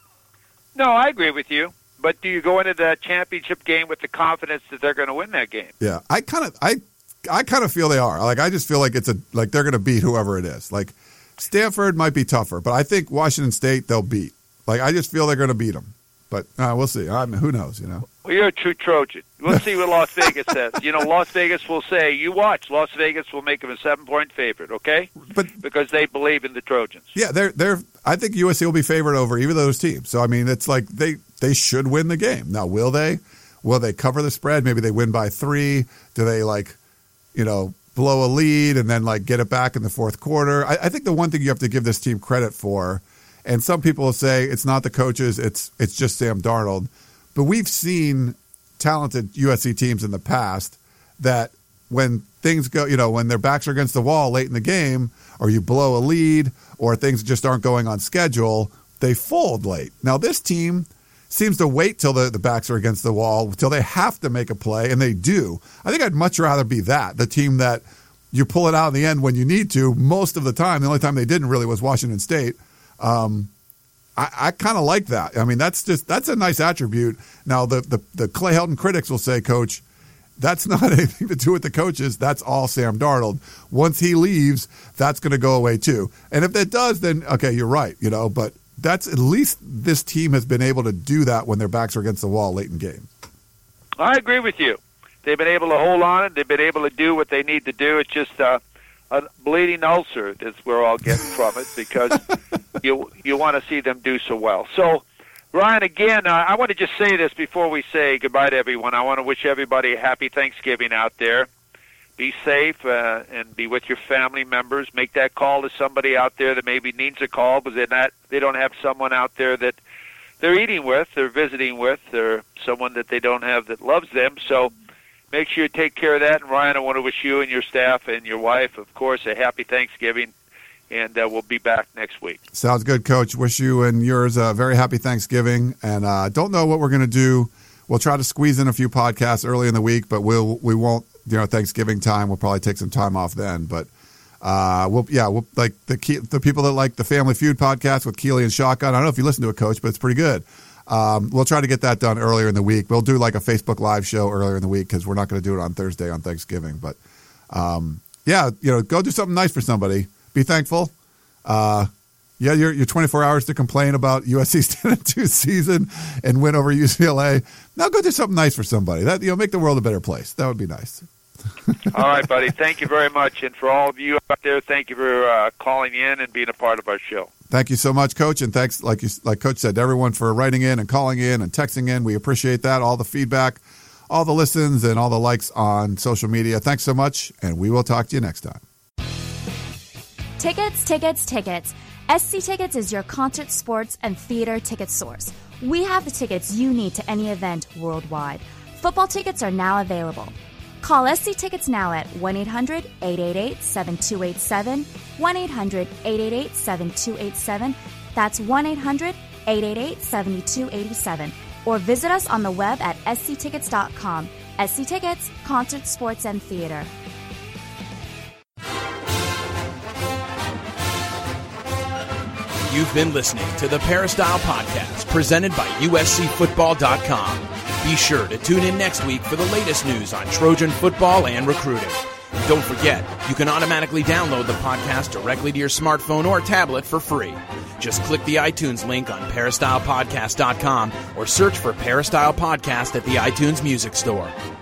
No, I agree with you. But do you go into the championship game with the confidence that they're going to win that game? Yeah, I kind of, I. I kind of feel they are. Like I just feel like it's a like they're going to beat whoever it is. Like Stanford might be tougher, but I think Washington State they'll beat. Like I just feel they're going to beat them. But uh, we'll see. I mean, who knows? You know. Well, you're a true Trojan. We'll see what Las Vegas says. You know, Las Vegas will say, "You watch." Las Vegas will make them a seven-point favorite. Okay, but because they believe in the Trojans. Yeah, they're they're. I think U S C will be favored over either of those teams. So I mean, it's like they they should win the game. Now, will they? Will they cover the spread? Maybe they win by three. Do they like, you know, blow a lead and then like get it back in the fourth quarter? I, I think the one thing you have to give this team credit for, and some people will say it's not the coaches, it's it's just Sam Darnold, but we've seen talented U S C teams in the past that when things go, you know, when their backs are against the wall late in the game, or you blow a lead, or things just aren't going on schedule, they fold late. Now this team seems to wait till the, the backs are against the wall, till they have to make a play, and they do. I think I'd much rather be that, the team that you pull it out in the end when you need to. Most of the time, the only time they didn't really was Washington State. Um, I, I kind of like that. I mean, that's just that's a nice attribute. Now, the, the, the Clay Helton critics will say, Coach, that's not anything to do with the coaches. That's all Sam Darnold. Once he leaves, that's going to go away too. And if that does, then, okay, you're right, you know, but that's at least this team has been able to do that when their backs are against the wall late in games. I agree with you. They've been able to hold on it. They've been able to do what they need to do. It's just uh, a bleeding ulcer that we're all getting from it because you you want to see them do so well. So, Ryan, again, uh, I want to just say this before we say goodbye to everyone. I want to wish everybody a happy Thanksgiving out there. Be safe uh, and be with your family members. Make that call to somebody out there that maybe needs a call, but they're not, they don't have someone out there that they're eating with, they're visiting with, or someone that they don't have that loves them. So make sure you take care of that. And, Ryan, I want to wish you and your staff and your wife, of course, a happy Thanksgiving, and uh, we'll be back next week. Sounds good, Coach. Wish you and yours a very happy Thanksgiving. And uh, don't know what we're going to do. We'll try to squeeze in a few podcasts early in the week, but we'll, we won't. You know, Thanksgiving time, we'll probably take some time off then. But uh, we'll, yeah, we'll like the the people that like the Family Feud podcast with Keely and Shotgun. I don't know if you listen to it, Coach, but it's pretty good. Um, we'll try to get that done earlier in the week. We'll do like a Facebook Live show earlier in the week because we're not going to do it on Thursday on Thanksgiving. But um, yeah, you know, go do something nice for somebody. Be thankful. Uh, yeah, you're you're twenty-four hours to complain about U S C's ten and two season and win over U C L A. Now go do something nice for somebody. That, you know, make the world a better place. That would be nice. All right, buddy. Thank you very much. And for all of you out there, thank you for uh, calling in and being a part of our show. Thank you so much, Coach. And thanks, like you, like Coach said, to everyone for writing in and calling in and texting in. We appreciate that, all the feedback, all the listens, and all the likes on social media. Thanks so much, and we will talk to you next time. Tickets, tickets, tickets. S C Tickets is your concert, sports, and theater ticket source. We have the tickets you need to any event worldwide. Football tickets are now available. Call S C Tickets now at one eight hundred eight eight eight seven two eight seven, one eight hundred eight eight eight seven two eight seven. That's one eight hundred eight eight eight seven two eight seven. Or visit us on the web at s c tickets dot com. S C Tickets, concert, sports, and theater. You've been listening to the Peristyle Podcast, presented by U S C football dot com. Be sure to tune in next week for the latest news on Trojan football and recruiting. And don't forget, you can automatically download the podcast directly to your smartphone or tablet for free. Just click the iTunes link on peristyle podcast dot com or search for Peristyle Podcast at the iTunes Music Store.